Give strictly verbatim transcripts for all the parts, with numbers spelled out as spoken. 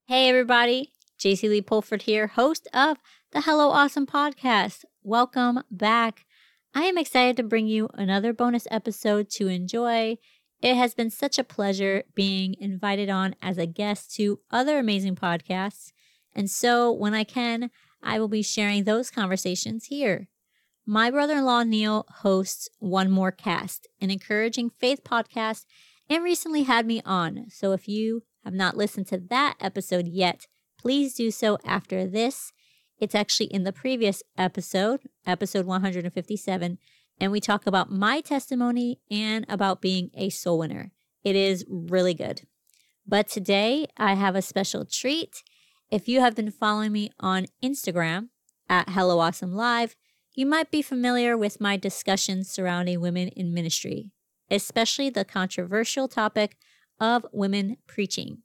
Hey everybody, J C Lee Pulford here, host of the Hello Awesome podcast. Welcome back. I am excited to bring you another bonus episode to enjoy. It has been such a pleasure being invited on as a guest to other amazing podcasts. And so when I can, I will be sharing those conversations here. My brother-in-law Neil hosts One More Cast, an encouraging faith podcast, and recently had me on. So if you have not listened to that episode yet, please do so after this. It's actually in the previous episode, episode one hundred fifty-seven, and we talk about my testimony and about being a soul winner. It is really good. But today I have a special treat. If you have been following me on Instagram at Hello Awesome Live, you might be familiar with my discussions surrounding women in ministry, especially the controversial topic of women preaching.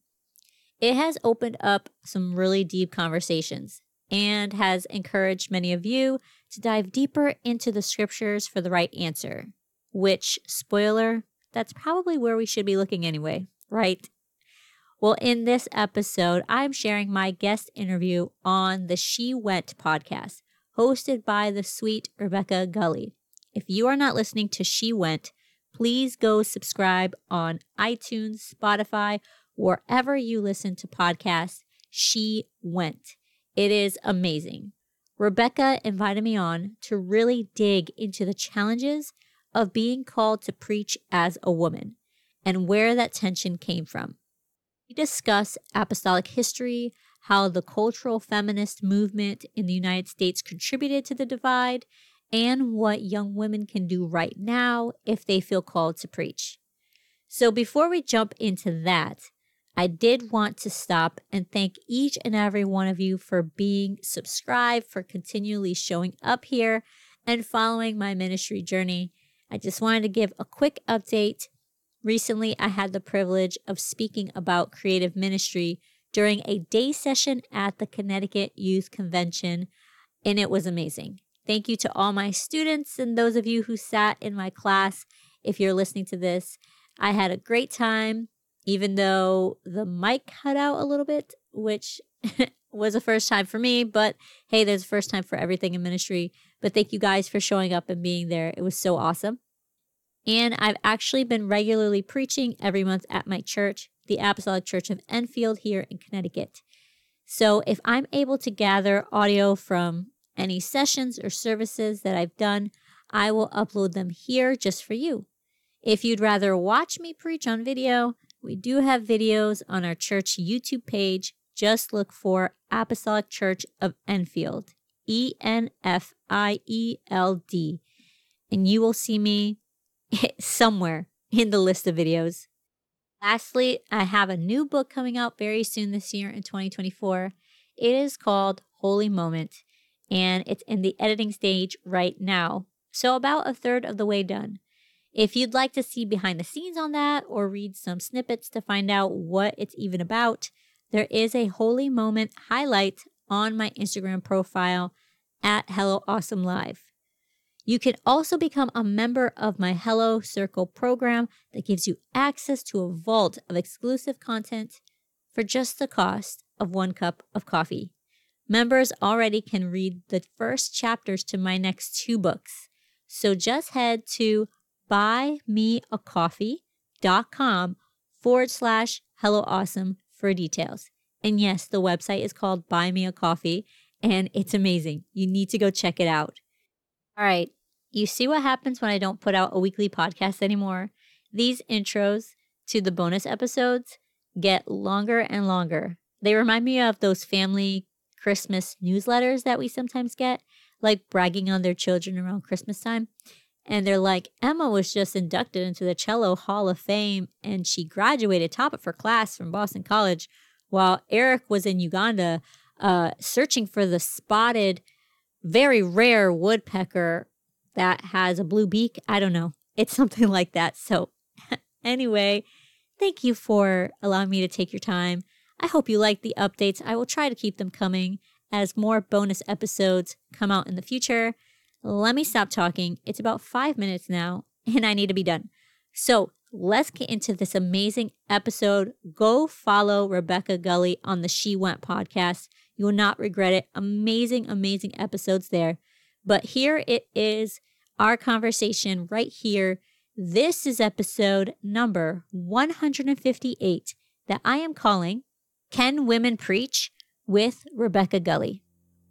It has opened up some really deep conversations and has encouraged many of you to dive deeper into the scriptures for the right answer, which, spoiler, that's probably where we should be looking anyway, right? Well, in this episode, I'm sharing my guest interview on the She Went podcast, hosted by the sweet Rebecca Gully. If you are not listening to She Went, please go subscribe on iTunes, Spotify, wherever you listen to podcasts. She Went. It is amazing. Rebecca invited me on to really dig into the challenges of being called to preach as a woman and where that tension came from. We discuss apostolic history, how the cultural feminist movement in the United States contributed to the divide, and what young women can do right now if they feel called to preach. So before we jump into that, I did want to stop and thank each and every one of you for being subscribed, for continually showing up here and following my ministry journey. I just wanted to give a quick update. Recently, I had the privilege of speaking about creative ministry during a day session at the Connecticut Youth Convention, and it was amazing. Thank you to all my students and those of you who sat in my class. If you're listening to this, I had a great time, even though the mic cut out a little bit, which was a first time for me. But hey, there's a first time for everything in ministry. But thank you guys for showing up and being there. It was so awesome. And I've actually been regularly preaching every month at my church, the Apostolic Church of Enfield here in Connecticut. So if I'm able to gather audio from any sessions or services that I've done, I will upload them here just for you. If you'd rather watch me preach on video, we do have videos on our church YouTube page. Just look for Apostolic Church of Enfield, E N F I E L D, and you will see me somewhere in the list of videos. Lastly, I have a new book coming out very soon this year in twenty twenty-four. It is called Holy Moment, and it's in the editing stage right now, so about a third of the way done. If you'd like to see behind the scenes on that or read some snippets to find out what it's even about, there is a Holy Moment highlight on my Instagram profile at Hello Awesome Live. You can also become a member of my Hello Circle program that gives you access to a vault of exclusive content for just the cost of one cup of coffee. Members already can read the first chapters to my next two books. So just head to buymeacoffee.com forward slash Hello Awesome for details. And yes, the website is called Buy Me a Coffee, and it's amazing. You need to go check it out. All right, you see what happens when I don't put out a weekly podcast anymore? These intros to the bonus episodes get longer and longer. They remind me of those family Christmas newsletters that we sometimes get, like bragging on their children around Christmas time. And they're like, Emma was just inducted into the Cello Hall of Fame, and she graduated top of her class from Boston College, while Eric was in Uganda uh, searching for the spotted, very rare woodpecker that has a blue beak. I don't know. It's something like that. So anyway, thank you for allowing me to take your time. I hope you like the updates. I will try to keep them coming as more bonus episodes come out in the future. Let me stop talking. It's about five minutes now, and I need to be done. So let's get into this amazing episode. Go follow Rebecca Gully on the She Went podcast. You will not regret it. Amazing, amazing episodes there. But here it is, our conversation right here. This is episode number one hundred fifty-eight that I am calling Can Women Preach? With Rebecca Gully.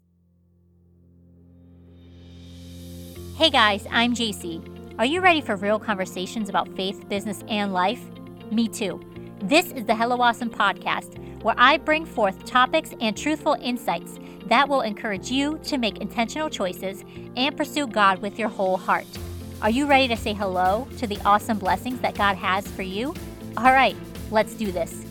Hey guys, I'm J C. Are you ready for real conversations about faith, business, and life? Me too. This is the Hello Awesome podcast, where I bring forth topics and truthful insights that will encourage you to make intentional choices and pursue God with your whole heart. Are you ready to say hello to the awesome blessings that God has for you? All right, let's do this.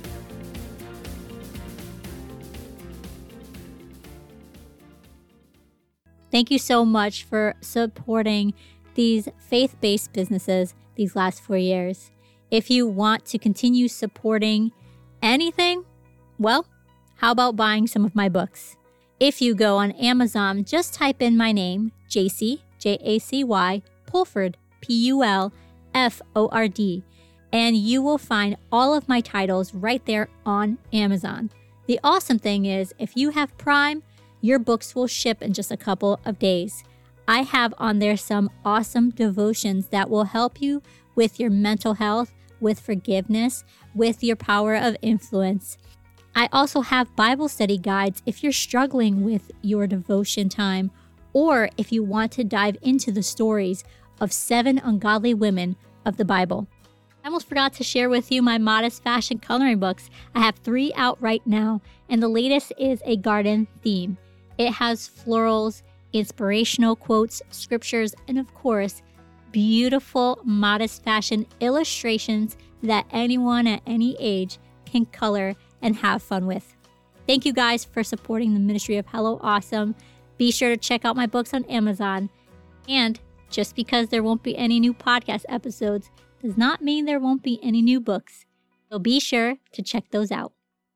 Thank you so much for supporting these faith-based businesses these last four years. If you want to continue supporting anything, well, how about buying some of my books? If you go on Amazon, just type in my name, J C, J A C Y, Pulford, P U L F O R D, and you will find all of my titles right there on Amazon. The awesome thing is, if you have Prime, your books will ship in just a couple of days. I have on there some awesome devotions that will help you with your mental health, with forgiveness, with your power of influence. I also have Bible study guides if you're struggling with your devotion time, or if you want to dive into the stories of seven ungodly women of the Bible. I almost forgot to share with you my modest fashion coloring books. I have three out right now, and the latest is a garden theme. It has florals, inspirational quotes, scriptures, and of course, beautiful modest fashion illustrations that anyone at any age can color and have fun with. Thank you guys for supporting the ministry of Hello Awesome. Be sure to check out my books on Amazon. And just because there won't be any new podcast episodes does not mean there won't be any new books. So be sure to check those out.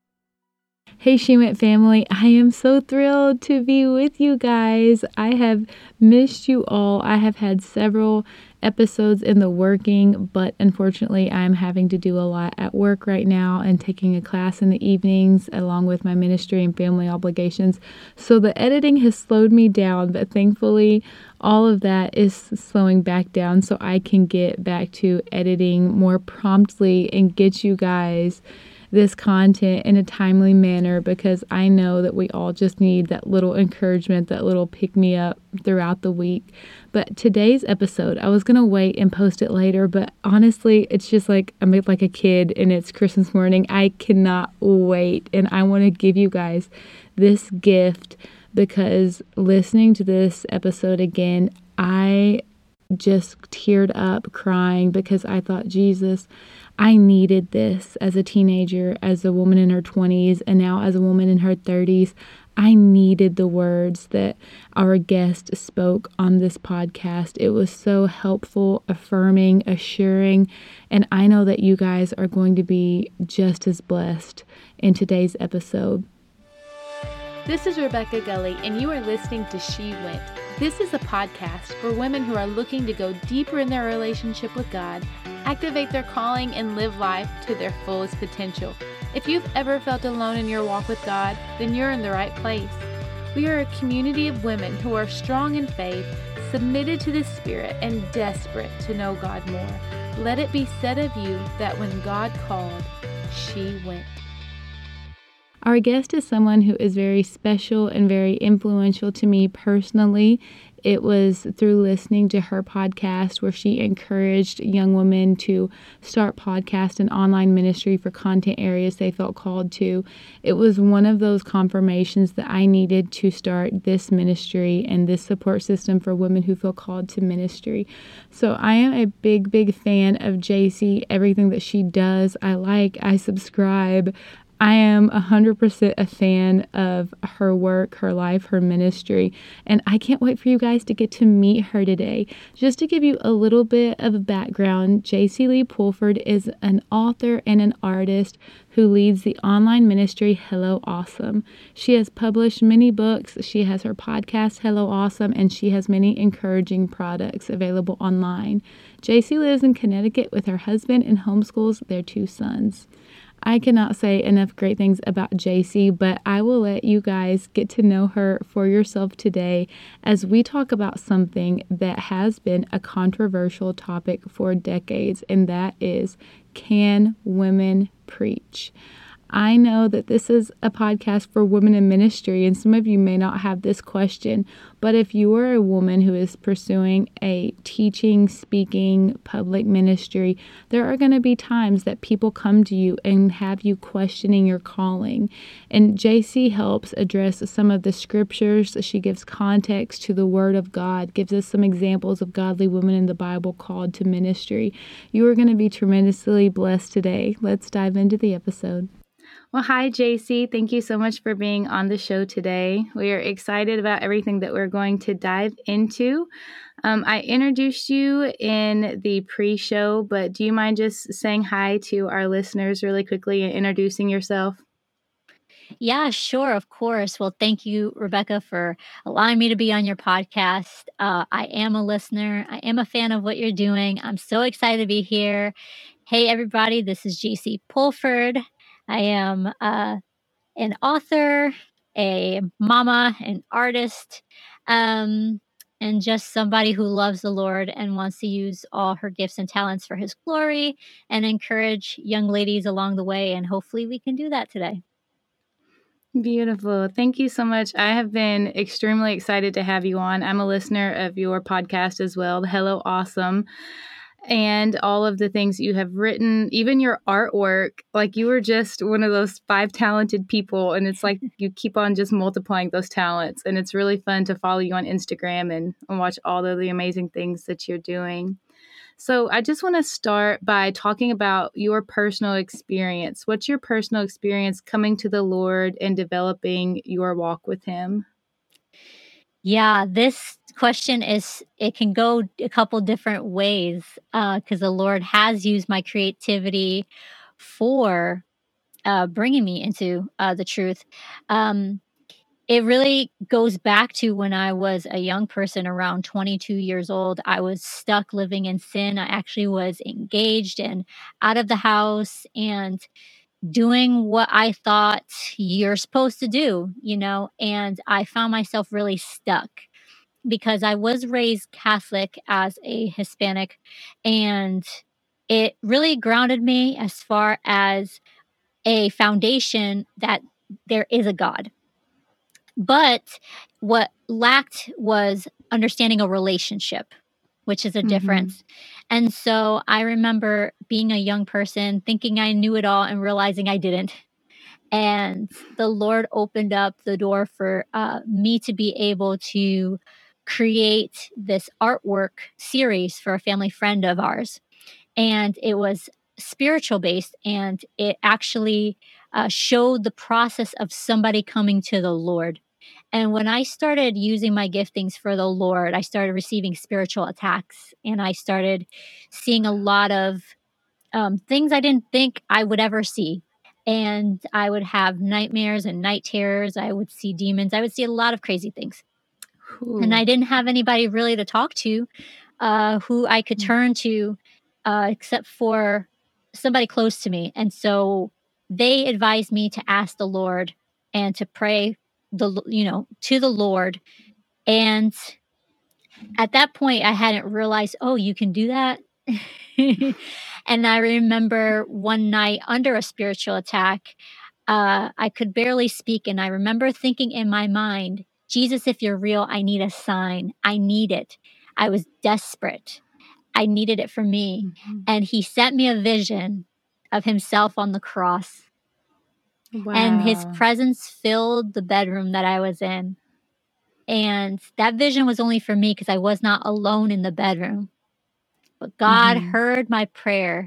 Hey She Went family, I am so thrilled to be with you guys. I have missed you all. I have had several episodes in the working, but unfortunately I'm having to do a lot at work right now and taking a class in the evenings along with my ministry and family obligations. So the editing has slowed me down, but thankfully all of that is slowing back down so I can get back to editing more promptly and get you guys this content in a timely manner, because I know that we all just need that little encouragement, that little pick-me-up throughout the week. But today's episode, I was going to wait and post it later, but honestly, it's just like I'm like a kid and it's Christmas morning. I cannot wait, and I want to give you guys this gift because listening to this episode again, I just teared up crying because I thought, Jesus, I needed this as a teenager, as a woman in her twenties, and now as a woman in her thirties. I needed the words that our guest spoke on this podcast. It was so helpful, affirming, assuring, and I know that you guys are going to be just as blessed in today's episode. This is Rebecca Gully, and you are listening to She Went. This is a podcast for women who are looking to go deeper in their relationship with God, activate their calling, and live life to their fullest potential. If you've ever felt alone in your walk with God, then you're in the right place. We are a community of women who are strong in faith, submitted to the Spirit, and desperate to know God more. Let it be said of you that when God called, she went. Our guest is someone who is very special and very influential to me personally. It was through listening to her podcast where she encouraged young women to start podcast and online ministry for content areas they felt called to. It was one of those confirmations that I needed to start this ministry and this support system for women who feel called to ministry. So I am a big, big fan of J C. Everything that she does, I like, I subscribe. I am one hundred percent a fan of her work, her life, her ministry, and I can't wait for you guys to get to meet her today. Just to give you a little bit of a background, J C Lee Pulford is an author and an artist who leads the online ministry Hello Awesome. She has published many books, she has her podcast Hello Awesome, and she has many encouraging products available online. J C lives in Connecticut with her husband and homeschools their two sons. I cannot say enough great things about J C, but I will let you guys get to know her for yourself today as we talk about something that has been a controversial topic for decades, and that is, can women preach? I know that this is a podcast for women in ministry, and some of you may not have this question, but if you are a woman who is pursuing a teaching, speaking, public ministry, there are going to be times that people come to you and have you questioning your calling. And J C helps address some of the scriptures. She gives context to the Word of God, gives us some examples of godly women in the Bible called to ministry. You are going to be tremendously blessed today. Let's dive into the episode. Well, hi, J C. Thank you so much for being on the show today. We are excited about everything that we're going to dive into. Um, I introduced you in the pre-show, but do you mind just saying hi to our listeners really quickly and introducing yourself? Yeah, sure, of course. Well, thank you, Rebecca, for allowing me to be on your podcast. Uh, I am a listener. I am a fan of what you're doing. I'm so excited to be here. Hey, everybody, this is J C Pulford. I am uh, an author, a mama, an artist, um, and just somebody who loves the Lord and wants to use all her gifts and talents for His glory and encourage young ladies along the way. And hopefully we can do that today. Beautiful. Thank you so much. I have been extremely excited to have you on. I'm a listener of your podcast as well, Hello Awesome, and all of the things you have written, even your artwork. Like, you were just one of those five talented people, and it's like you keep on just multiplying those talents, and it's really fun to follow you on Instagram and, and watch all of the amazing things that you're doing. So I just want to start by talking about your personal experience. What's your personal experience coming to the Lord and developing your walk with Him? Yeah, this question is, it can go a couple different ways because the Lord has used my creativity for uh, bringing me into uh, the truth. Um, it really goes back to when I was a young person, around twenty-two years old. I was stuck living in sin. I actually was engaged and out of the house and doing what I thought you're supposed to do, you know, and I found myself really stuck because I was raised Catholic as a Hispanic, and it really grounded me as far as a foundation that there is a God. But what lacked was understanding a relationship, which is a Mhm. difference. And so I remember being a young person thinking I knew it all and realizing I didn't. And the Lord opened up the door for uh, me to be able to create this artwork series for a family friend of ours. And it was spiritual based, and it actually uh, showed the process of somebody coming to the Lord. And when I started using my giftings for the Lord, I started receiving spiritual attacks, and I started seeing a lot of um, things I didn't think I would ever see. And I would have nightmares and night terrors. I would see demons. I would see a lot of crazy things. And Ooh. I didn't have anybody really to talk to uh, who I could turn to uh, except for somebody close to me. And so they advised me to ask the Lord and to pray the you know to the Lord. And at that point, I hadn't realized, oh, you can do that. And I remember one night under a spiritual attack, uh, I could barely speak. And I remember thinking in my mind, Jesus, if you're real, I need a sign. I need it. I was desperate. I needed it for me. Mhm. And He sent me a vision of Himself on the cross. Wow. And His presence filled the bedroom that I was in. And that vision was only for me because I was not alone in the bedroom. But God Mhm. heard my prayer,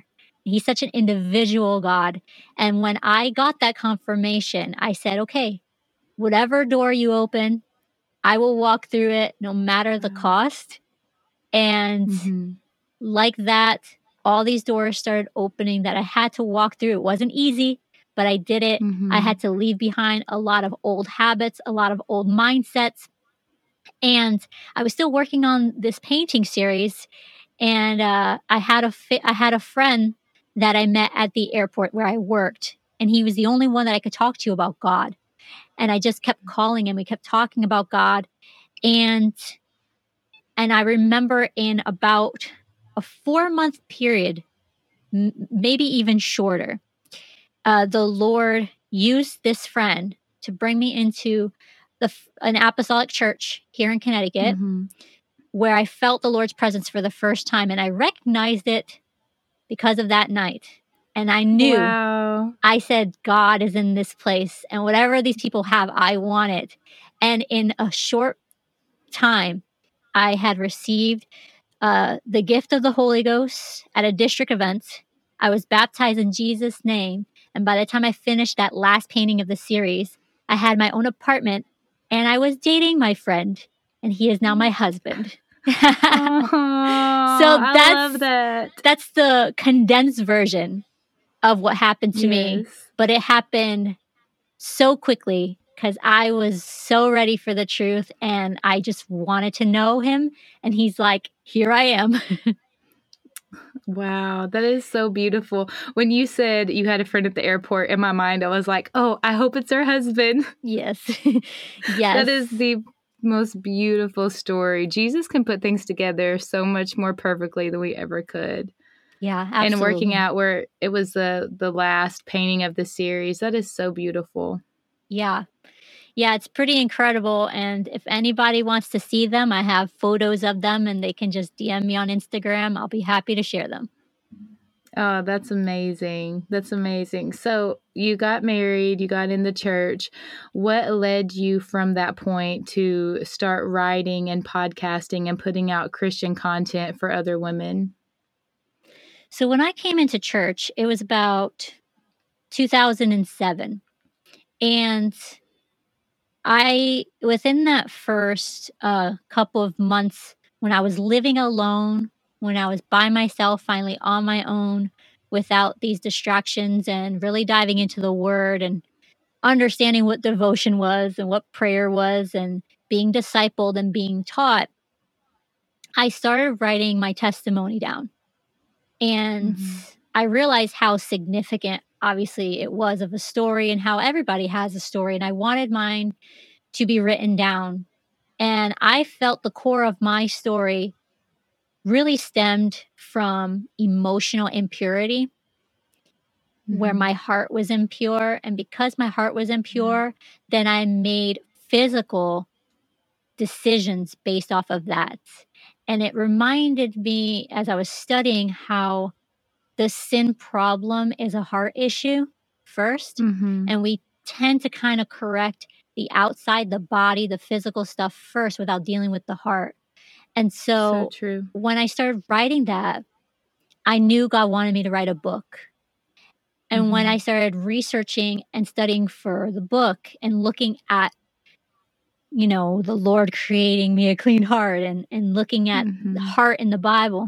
He's such an individual God. And when I got that confirmation, I said, okay, whatever door you open, I will walk through it no matter the cost. And Mm-hmm. like that, all these doors started opening that I had to walk through. It wasn't easy, but I did it. Mm-hmm. I had to leave behind a lot of old habits, a lot of old mindsets. And I was still working on this painting series. And uh, I had a fi- I had a friend that I met at the airport where I worked. And he was the only one that I could talk to about God. And I just kept calling him. We kept talking about God. And and I remember in about a four month period, m- maybe even shorter, uh, the Lord used this friend to bring me into the f- an apostolic church here in Connecticut, Mm-hmm. where I felt the Lord's presence for the first time, and I recognized it because of that night. And I knew, Wow. I said, God is in this place, and whatever these people have, I want it. And in a short time, I had received uh, the gift of the Holy Ghost at a district event. I was baptized in Jesus' name. And by the time I finished that last painting of the series, I had my own apartment and I was dating my friend, and he is now my husband. Oh, So I that's love that. that's the condensed version of what happened to me, Yes. but it happened so quickly because I was so ready for the truth and I just wanted to know him. And he's like, here I am. Wow, that is so beautiful. When you said you had a friend at the airport, in my mind, I was like, oh, I hope it's her husband. Yes. Yes. That is the most beautiful story. Jesus can put things together so much more perfectly than we ever could. Yeah, absolutely. And working out where it was the the last painting of the series, that is so beautiful. Yeah. Yeah, it's pretty incredible. And if anybody wants to see them, I have photos of them and they can just D M me on Instagram. I'll be happy to share them. Oh, that's amazing. That's amazing. So you got married, you got in the church. What led you from that point to start writing and podcasting and putting out Christian content for other women? So when I came into church, it was about two thousand seven. And I, within that first uh, couple of months, when I was living alone, when I was by myself, finally on my own, without these distractions, and really diving into the word and understanding what devotion was and what prayer was and being discipled and being taught, I started writing my testimony down. And Mhm. I realized how significant, obviously, it was of a story and how everybody has a story. And I wanted mine to be written down. And I felt the core of my story really stemmed from emotional impurity, where Mhm. my heart was impure. And because my heart was impure, then I made physical decisions based off of that. And it reminded me as I was studying how the sin problem is a heart issue first. Mhm. And we tend to kind of correct the outside, the body, the physical stuff first without dealing with the heart. And So so true. when I started writing that, I knew God wanted me to write a book. And when Mhm. I started researching and studying for the book and looking at, you know, the Lord creating me a clean heart and, and looking at the Mhm. heart in the Bible,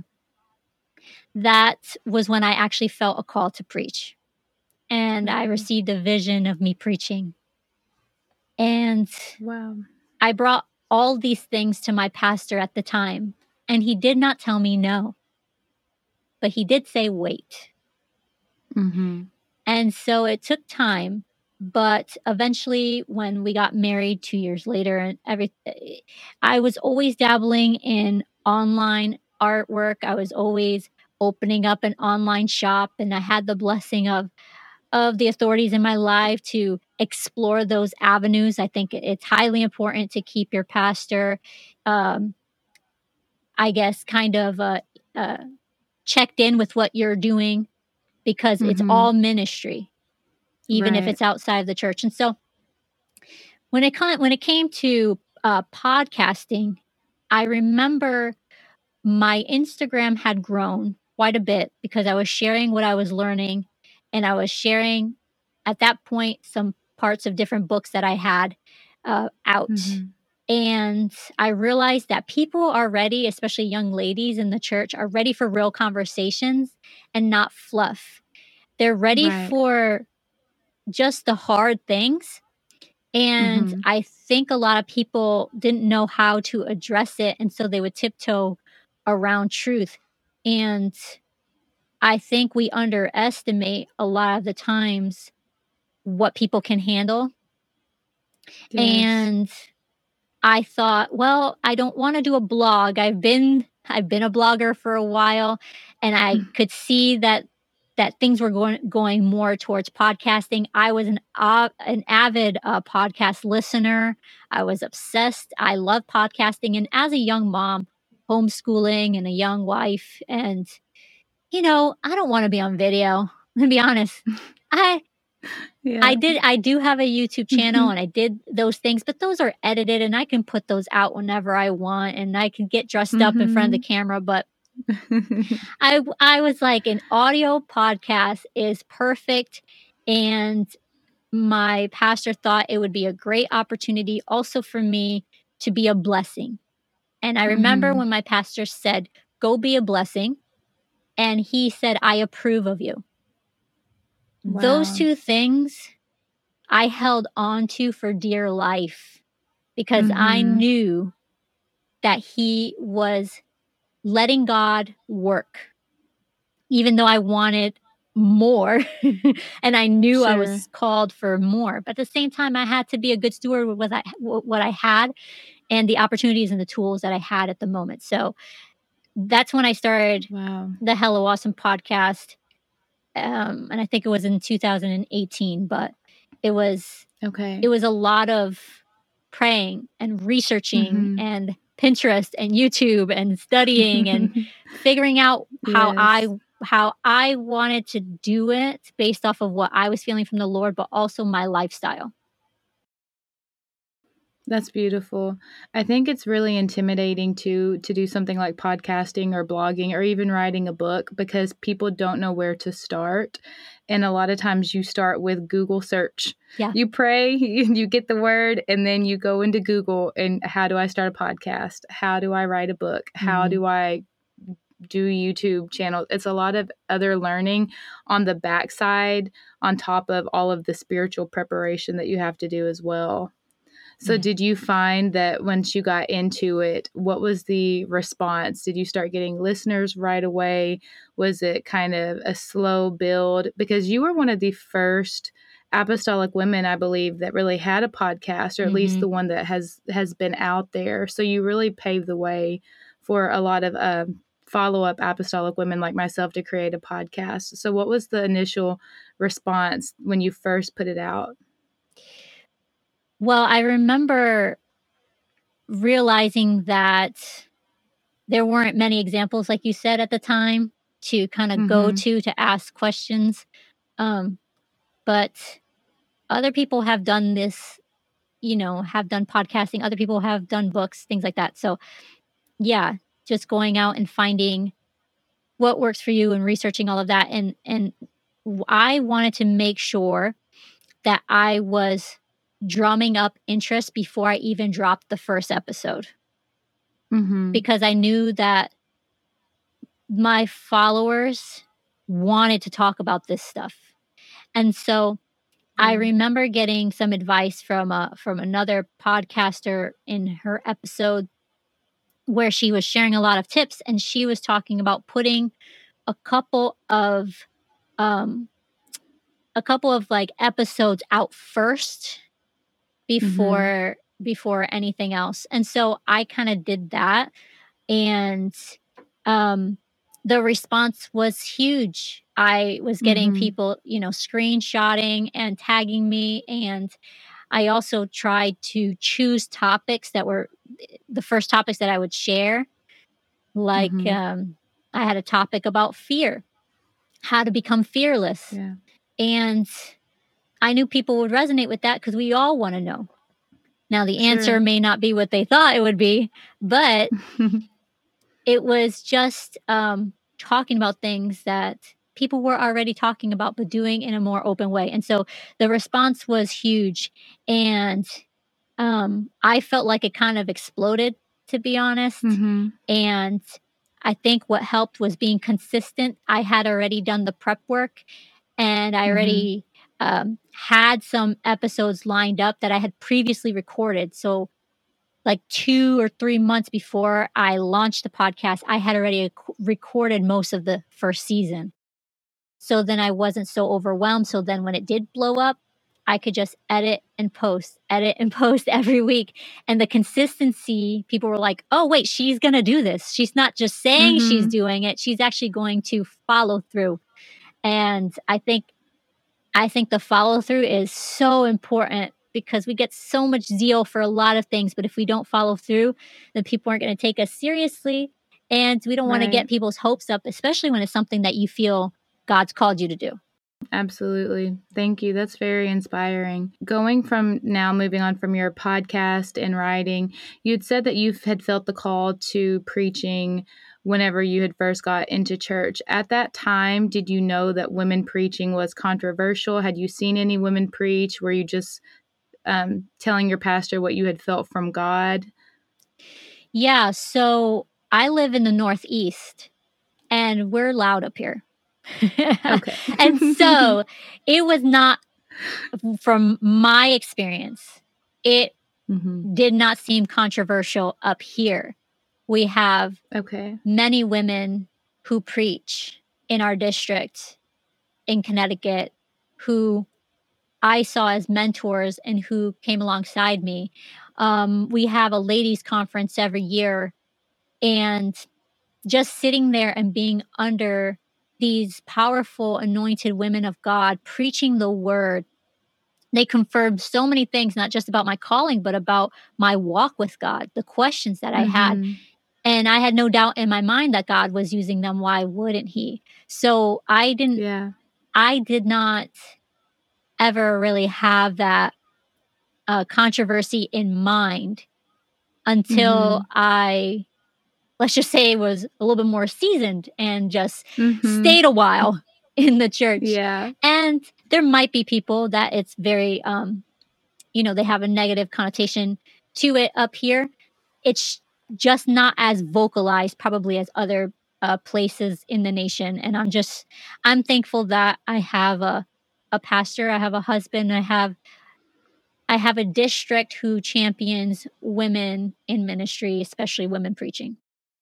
that was when I actually felt a call to preach. And I Okay. received a vision of me preaching. And Wow. I brought all these things to my pastor at the time, and he did not tell me no, but he did say wait. Mhm. And so it took time, but eventually when we got married two years later and everything, I was always dabbling in online artwork. I was always opening up an online shop, and I had the blessing of of the authorities in my life to explore those avenues. I think it's highly important to keep your pastor, um, I guess, kind of uh, uh, checked in with what you're doing, because it's Mhm. all ministry, even if Right. it's outside of the church. And so when it come, when it came to uh, podcasting, I remember my Instagram had grown quite a bit because I was sharing what I was learning, and I was sharing at that point some parts of different books that I had uh, out. Mhm. And I realized that people are ready, especially young ladies in the church, are ready for real conversations and not fluff. They're ready Right. for just the hard things. And Mhm. I think a lot of people didn't know how to address it. And so they would tiptoe around truth. And I think we underestimate a lot of the times what people can handle. Yes. And I thought, well, I don't want to do a blog. I've been I've been a blogger for a while, and I could see that that things were going going more towards podcasting. I was an uh, an avid uh, podcast listener. I was obsessed. I love podcasting, and as a young mom, homeschooling, and a young wife, and you know, I don't want to be on video. To be honest, I Yeah. I did I do have a YouTube channel and I did those things, but those are edited and I can put those out whenever I want and I can get dressed up in front of the camera, but I I was like an audio podcast is perfect, and my pastor thought it would be a great opportunity also for me to be a blessing. And I remember Mhm. when my pastor said, "Go be a blessing," and he said, "I approve of you." Those Wow. two things I held on to for dear life because I Mhm. knew that he was letting God work, even though I wanted more and I knew I Sure. was called for more. But at the same time, I had to be a good steward with what I, what I had and the opportunities and the tools that I had at the moment. So that's when I started Wow. the Hello Awesome podcast. Um, and I think it was in two thousand eighteen, but it was Okay. it was a lot of praying and researching Mhm. and Pinterest and YouTube and studying and figuring out how I Yes. how I wanted to do it based off of what I was feeling from the Lord, but also my lifestyle. That's beautiful. I think it's really intimidating to to do something like podcasting or blogging or even writing a book because people don't know where to start. And a lot of times you start with Google search. Yeah. You pray, you, you get the word, and then you go into Google and how do I start a podcast? How do I write a book? How Mhm. do I do YouTube channel? It's a lot of other learning on the backside on top of all of the spiritual preparation that you have to do as well. So Yeah. did you find that once you got into it, what was the response? Did you start getting listeners right away? Was it kind of a slow build? Because you were one of the first apostolic women, I believe, that really had a podcast, or at least Mhm. the one that has has been out there. So you really paved the way for a lot of uh, follow-up apostolic women like myself to create a podcast. So what was the initial response when you first put it out? Well, I remember realizing that there weren't many examples, like you said at the time, to kind of go Mm-hmm. to to ask questions. Um, but other people have done this, you know, have done podcasting. Other people have done books, things like that. So, yeah, just going out and finding what works for you and researching all of that. And and w- I wanted to make sure that I was drumming up interest before I even dropped the first episode Mm-hmm. because I knew that my followers wanted to talk about this stuff. And so I Yeah. remember getting some advice from uh, from another podcaster in her episode where she was sharing a lot of tips, and she was talking about putting a couple of um a couple of like episodes out first Mm-hmm. before before anything else. And so I kind of did that, and um the response was huge. I was getting Mm-hmm. people, you know, screenshotting and tagging me, and I also tried to choose topics that were the first topics that I would share. Like, Mm-hmm. um, I had a topic about fear, how to become fearless. Yeah. And I knew people would resonate with that because we all want to know. Now, the answer Sure. may not be what they thought it would be, but it was just, um, talking about things that people were already talking about, but doing in a more open way. And so the response was huge. And um, I felt like it kind of exploded, to be honest. Mm-hmm. And I think what helped was being consistent. I had already done the prep work, and I already mm-hmm. um, had some episodes lined up that I had previously recorded. So like two or three months before I launched the podcast, I had already ac- recorded most of the first season. So then I wasn't so overwhelmed. So then when it did blow up, I could just edit and post, edit and post every week. And the consistency, people were like, oh, wait, she's going to do this. She's not just saying mm-hmm. she's doing it. She's actually going to follow through. And I think, I think the follow through is so important, because we get so much zeal for a lot of things. But if we don't follow through, then people aren't going to take us seriously. And we don't want right. to get people's hopes up, especially when it's something that you feel God's called you to do. Absolutely. Thank you. That's very inspiring. Going from now, moving on from your podcast and writing, you'd said that you had felt the call to preaching whenever you had first got into church. At that time, did you know that women preaching was controversial? Had you seen any women preach? Were you just um, telling your pastor what you had felt from God? Yeah. So I live in the Northeast, and we're loud up here. Okay. And so it was not, from my experience, it mm-hmm. did not seem controversial up here. We have okay. many women who preach in our district in Connecticut who I saw as mentors and who came alongside me. Um, we have a ladies' conference every year, and just sitting there and being under these powerful, anointed women of God preaching the word, they confirmed so many things, not just about my calling, but about my walk with God, the questions that mm-hmm. I had. And I had no doubt in my mind that God was using them. Why wouldn't he? So I didn't, yeah. I did not ever really have that uh, controversy in mind until mm-hmm. I, let's just say, was a little bit more seasoned and just mm-hmm. stayed a while in the church. Yeah. And there might be people that it's very, um, you know, they have a negative connotation to it up here. It's just not as vocalized probably as other uh, places in the nation. And I'm just, I'm thankful that I have a, a pastor, I have a husband, I have, I have a district who champions women in ministry, especially women preaching.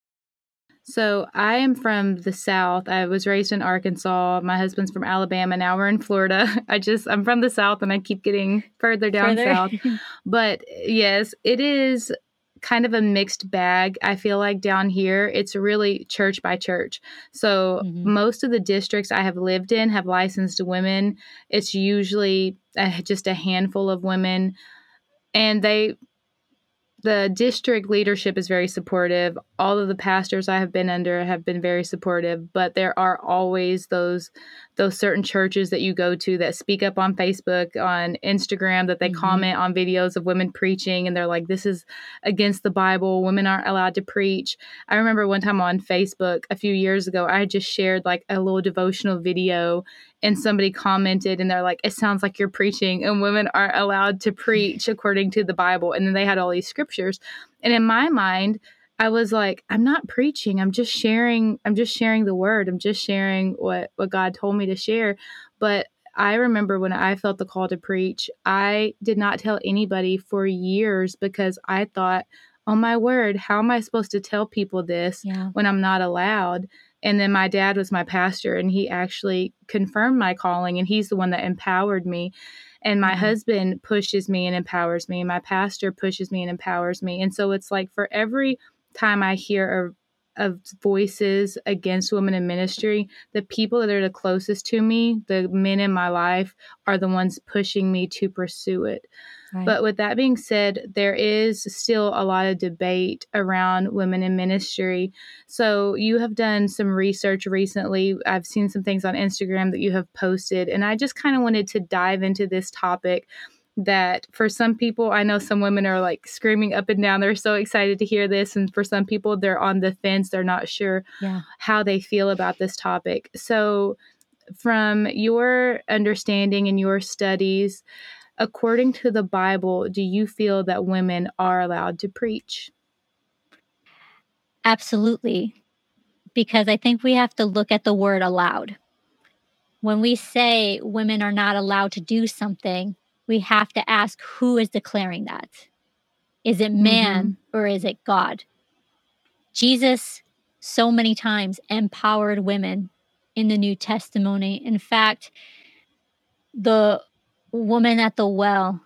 So I am from the South. I was raised in Arkansas. My husband's from Alabama. Now we're in Florida. I just, I'm from the South, and I keep getting further down further. south. But yes, it is kind of a mixed bag. I feel like down here, it's really church by church. So mm-hmm. most of the districts I have lived in have licensed women. It's usually a, just a handful of women. And they... The district leadership is very supportive. All of the pastors I have been under have been very supportive, but there are always those those certain churches that you go to that speak up on Facebook, on Instagram, that they mm-hmm. comment on videos of women preaching, and they're like, this is against the Bible. Women aren't allowed to preach. I remember one time on Facebook a few years ago, I just shared like a little devotional video, and somebody commented, and they're like, it sounds like you're preaching, and women aren't allowed to preach according to the Bible. And then they had all these scriptures. And in my mind, I was like, I'm not preaching. I'm just sharing. I'm just sharing the word. I'm just sharing what, what God told me to share. But I remember when I felt the call to preach, I did not tell anybody for years, because I thought, oh my word, how am I supposed to tell people this yeah. when I'm not allowed? And then my dad was my pastor, and he actually confirmed my calling, and he's the one that empowered me. And my mm-hmm. husband pushes me and empowers me. My pastor pushes me and empowers me. And so it's like, for every time I hear of, of voices against women in ministry, the people that are the closest to me, the men in my life, are the ones pushing me to pursue it. Right. But with that being said, there is still a lot of debate around women in ministry. So you have done some research recently. I've seen some things on Instagram that you have posted, and I just kind of wanted to dive into this topic. that for some people, I know some women are like screaming up and down. They're so excited to hear this. And for some people, they're on the fence. They're not sure Yeah. how they feel about this topic. So from your understanding and your studies, according to the Bible, do you feel that women are allowed to preach? Absolutely. Because I think we have to look at the word allowed. When we say women are not allowed to do something, we have to ask who is declaring that. Is it man mm-hmm. or is it God? Jesus so many times empowered women in the New Testament. In fact, the woman at the well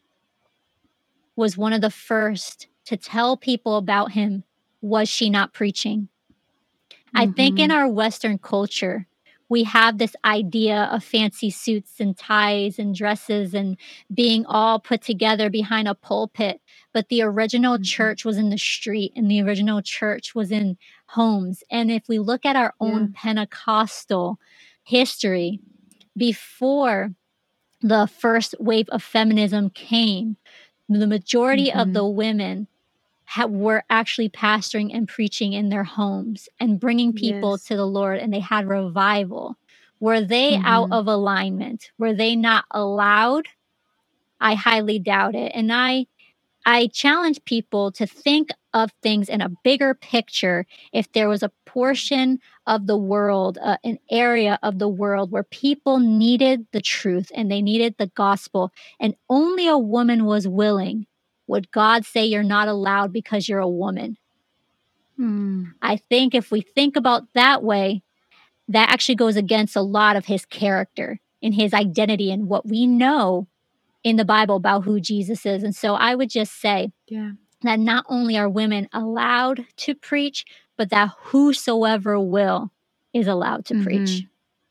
was one of the first to tell people about him. Was she not preaching? Mm-hmm. I think in our Western culture, we have this idea of fancy suits and ties and dresses and being all put together behind a pulpit. But the original mm-hmm. church was in the street, and the original church was in homes. And if we look at our yeah. own Pentecostal history, before the first wave of feminism came, the majority mm-hmm. of the women ha- were actually pastoring and preaching in their homes and bringing people yes. to the Lord, and they had revival. Were they mm-hmm. out of alignment? Were they not allowed? I highly doubt it. And I I challenge people to think of things in a bigger picture. If there was a portion of the world, uh, an area of the world where people needed the truth and they needed the gospel, and only a woman was willing, would God say you're not allowed because you're a woman? Hmm. I think if we think about that way, that actually goes against a lot of his character and his identity and what we know in the Bible about who Jesus is. And so I would just say yeah. that not only are women allowed to preach, but that whosoever will is allowed to mm-hmm. preach.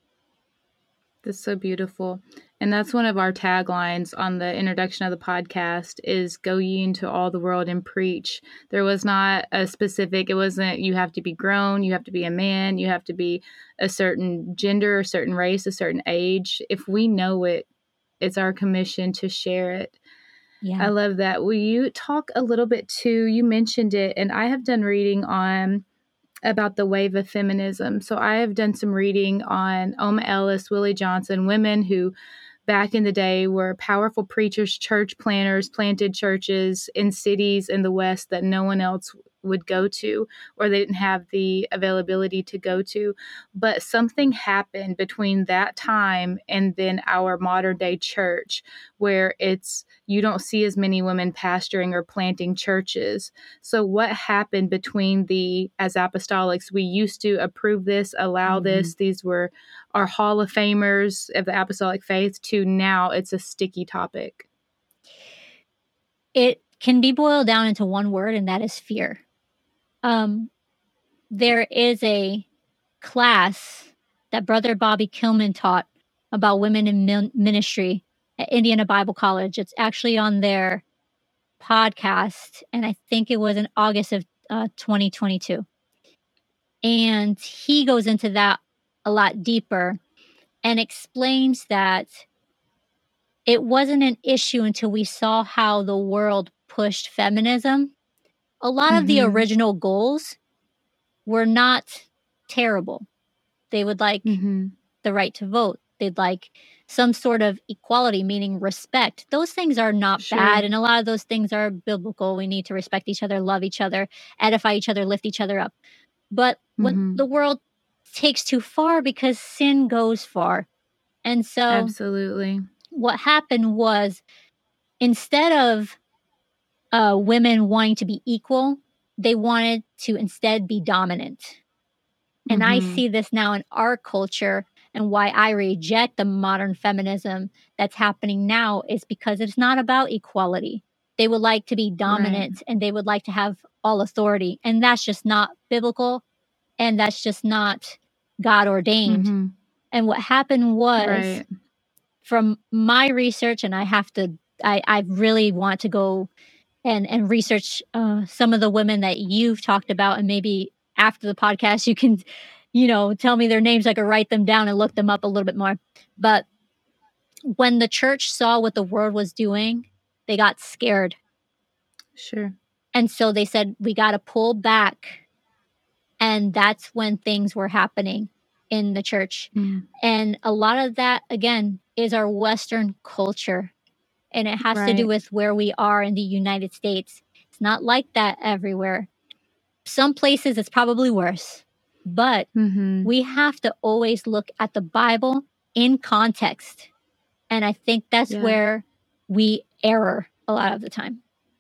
That's so beautiful. And that's one of our taglines on the introduction of the podcast is go ye into all the world and preach. There was not a specific, it wasn't you have to be grown, you have to be a man, you have to be a certain gender, a certain race, a certain age. If we know it, it's our commission to share it. Yeah. I love that. Will you talk a little bit too? You mentioned it, and I have done reading on about the wave of feminism. So I have done some reading on Oma Ellis, Willie Johnson, women who back in the day were powerful preachers, church planners, planted churches in cities in the West that no one else would go to, or they didn't have the availability to go to. But something happened between that time and then our modern day church, where it's you don't see as many women pastoring or planting churches. So what happened between the, as apostolics, we used to approve this, allow mm-hmm. this, these were our Hall of Famers of the apostolic faith, to now it's a sticky topic? It can be boiled down into one word, and that is fear. Um, there is a class that Brother Bobby Kilman taught about women in min- ministry at Indiana Bible College. It's actually on their podcast, and I think it was in August of uh, twenty twenty-two. And he goes into that a lot deeper and explains that it wasn't an issue until we saw how the world pushed feminism. A lot mm-hmm. of the original goals were not terrible. They would like mm-hmm. the right to vote. They'd like some sort of equality, meaning respect. Those things are not sure. bad. And a lot of those things are biblical. We need to respect each other, love each other, edify each other, lift each other up. But mm-hmm. when the world takes too far, because sin goes far. And so absolutely, what happened was, instead of uh, women wanting to be equal, they wanted to instead be dominant. And mm-hmm. I see this now in our culture, and why I reject the modern feminism that's happening now is because it's not about equality. They would like to be dominant right. and they would like to have all authority. And that's just not biblical. And that's just not God ordained. Mm-hmm. And what happened was, right. from my research, and I have to, I, I really want to go and, and research uh, some of the women that you've talked about, and maybe after the podcast, you can, you know, tell me their names. I could write them down and look them up a little bit more. But when the church saw what the world was doing, they got scared. Sure. And so they said, we got to pull back. And that's when things were happening in the church. Mm. And a lot of that, again, is our Western culture. And it has Right. to do with where we are in the United States. It's not like that everywhere. Some places it's probably worse. But Mm-hmm. we have to always look at the Bible in context. And I think that's Yeah. where we err a lot of the time.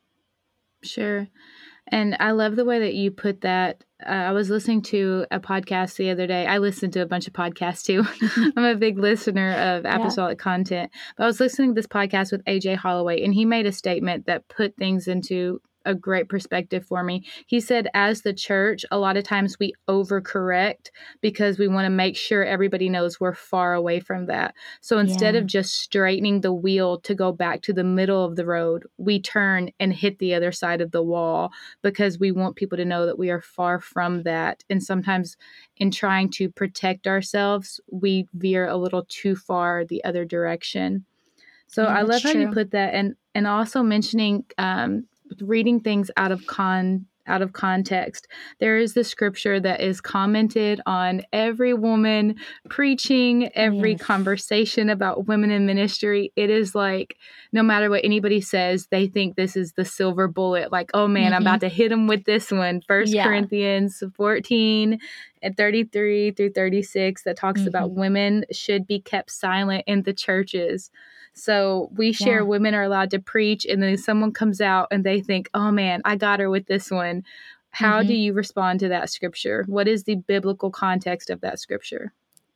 Sure. And I love the way that you put that. Uh, I was listening to a podcast the other day. I listen to a bunch of podcasts too. I'm a big listener of apostolic content. But I was listening to this podcast with A J Holloway, and he made a statement that put things into a great perspective for me. He said, as the church, a lot of times we overcorrect because we want to make sure everybody knows we're far away from that. So instead Yeah. of just straightening the wheel to go back to the middle of the road, we turn and hit the other side of the wall because we want people to know that we are far from that. And sometimes in trying to protect ourselves, we veer a little too far the other direction. So Yeah, I love that's how you true. put that, and and also mentioning um, reading things out of con out of context. There is the scripture that is commented on every woman preaching, every Yes. conversation about women in ministry. It is like no matter what anybody says, they think this is the silver bullet. Like, oh man, I'm Mhm. about to hit them with this one. First Yeah. Corinthians fourteen and thirty-three through thirty-six that talks about Mhm. women should be kept silent in the churches. So we share Yeah. women are allowed to preach, and then someone comes out and they think, oh man, I got her with this one. How do Mhm. you respond to that scripture? What is the biblical context of that scripture?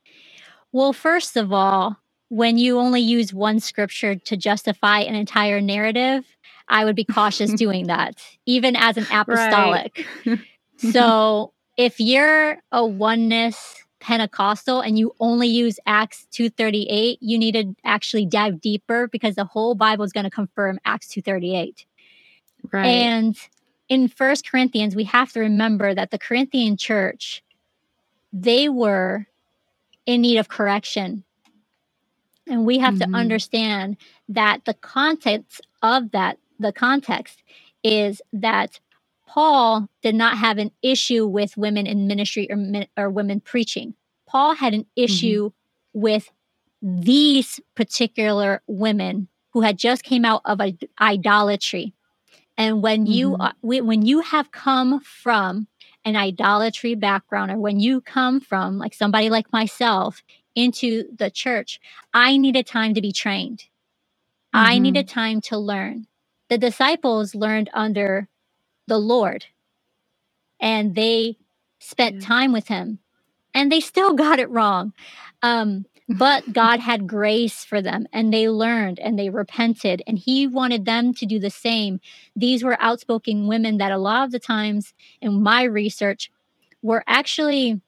Well, first of all, when you only use one scripture to justify an entire narrative, I would be cautious doing that, even as an Right. apostolic. So if you're a oneness Pentecostal and you only use Acts two thirty-eight, you need to actually dive deeper because the whole Bible is going to confirm Acts two thirty-eight. Right. And in First Corinthians, we have to remember that the Corinthian church, they were in need of correction. And we have Mhm. to understand that the context of that, the context is that Paul did not have an issue with women in ministry or, min- or women preaching. Paul had an issue with these particular women who had just came out of a, idolatry. And when you Mhm. uh, we- when you have come from an idolatry background, or when you come from like somebody like myself into the church, I needed time to be trained. I Mhm. needed time to learn. The disciples learned under the Lord, and they spent Yeah. time with him, and they still got it wrong. Um, but God had grace for them, and they learned and they repented, and he wanted them to do the same. These were outspoken women that a lot of the times in my research were actually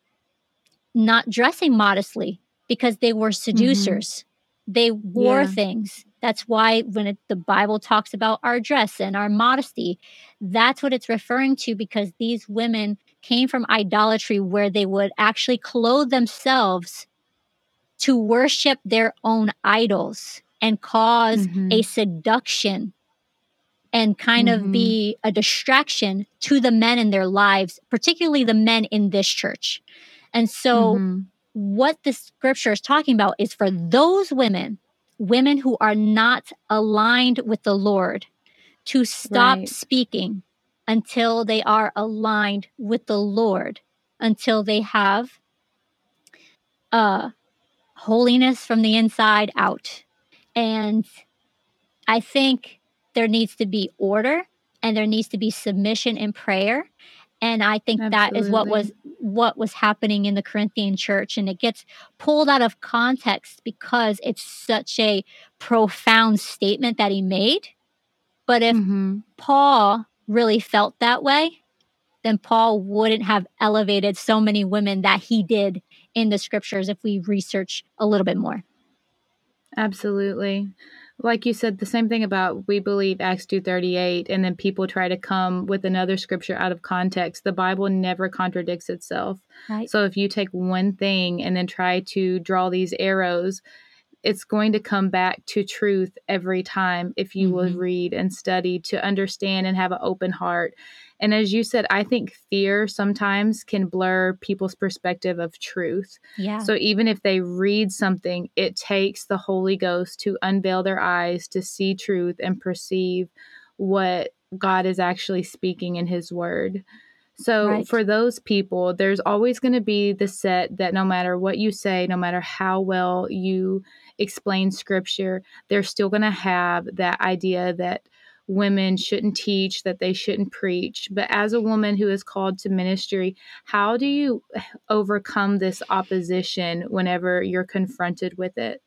not dressing modestly because they were seducers. They wore Yeah. things. That's why when it, the Bible talks about our dress and our modesty, that's what it's referring to, because these women came from idolatry where they would actually clothe themselves to worship their own idols and cause Mhm. a seduction and kind of Mhm. be a distraction to the men in their lives, particularly the men in this church. And so Mhm. what the scripture is talking about is for those women, women who are not aligned with the Lord, to stop Right. speaking until they are aligned with the Lord, until they have uh, holiness from the inside out. And I think there needs to be order, and there needs to be submission in prayer. And I think that is what was Absolutely. what was happening in the Corinthian church, and it gets pulled out of context because it's such a profound statement that he made. But if Mhm. Paul really felt that way, then Paul wouldn't have elevated so many women that he did in the scriptures if we research a little bit more. Absolutely. Like you said, the same thing about we believe Acts two thirty-eight, and then people try to come with another scripture out of context. The Bible never contradicts itself. Right. So if you take one thing and then try to draw these arrows, it's going to come back to truth every time if you will Mhm. read and study to understand and have an open heart. And as you said, I think fear sometimes can blur people's perspective of truth. Yeah. So even if they read something, it takes the Holy Ghost to unveil their eyes to see truth and perceive what God is actually speaking in his word. So Right. for those people, there's always going to be the set that no matter what you say, no matter how well you explain scripture, they're still going to have that idea that women shouldn't teach, that they shouldn't preach. But as a woman who is called to ministry, how do you overcome this opposition whenever you're confronted with it?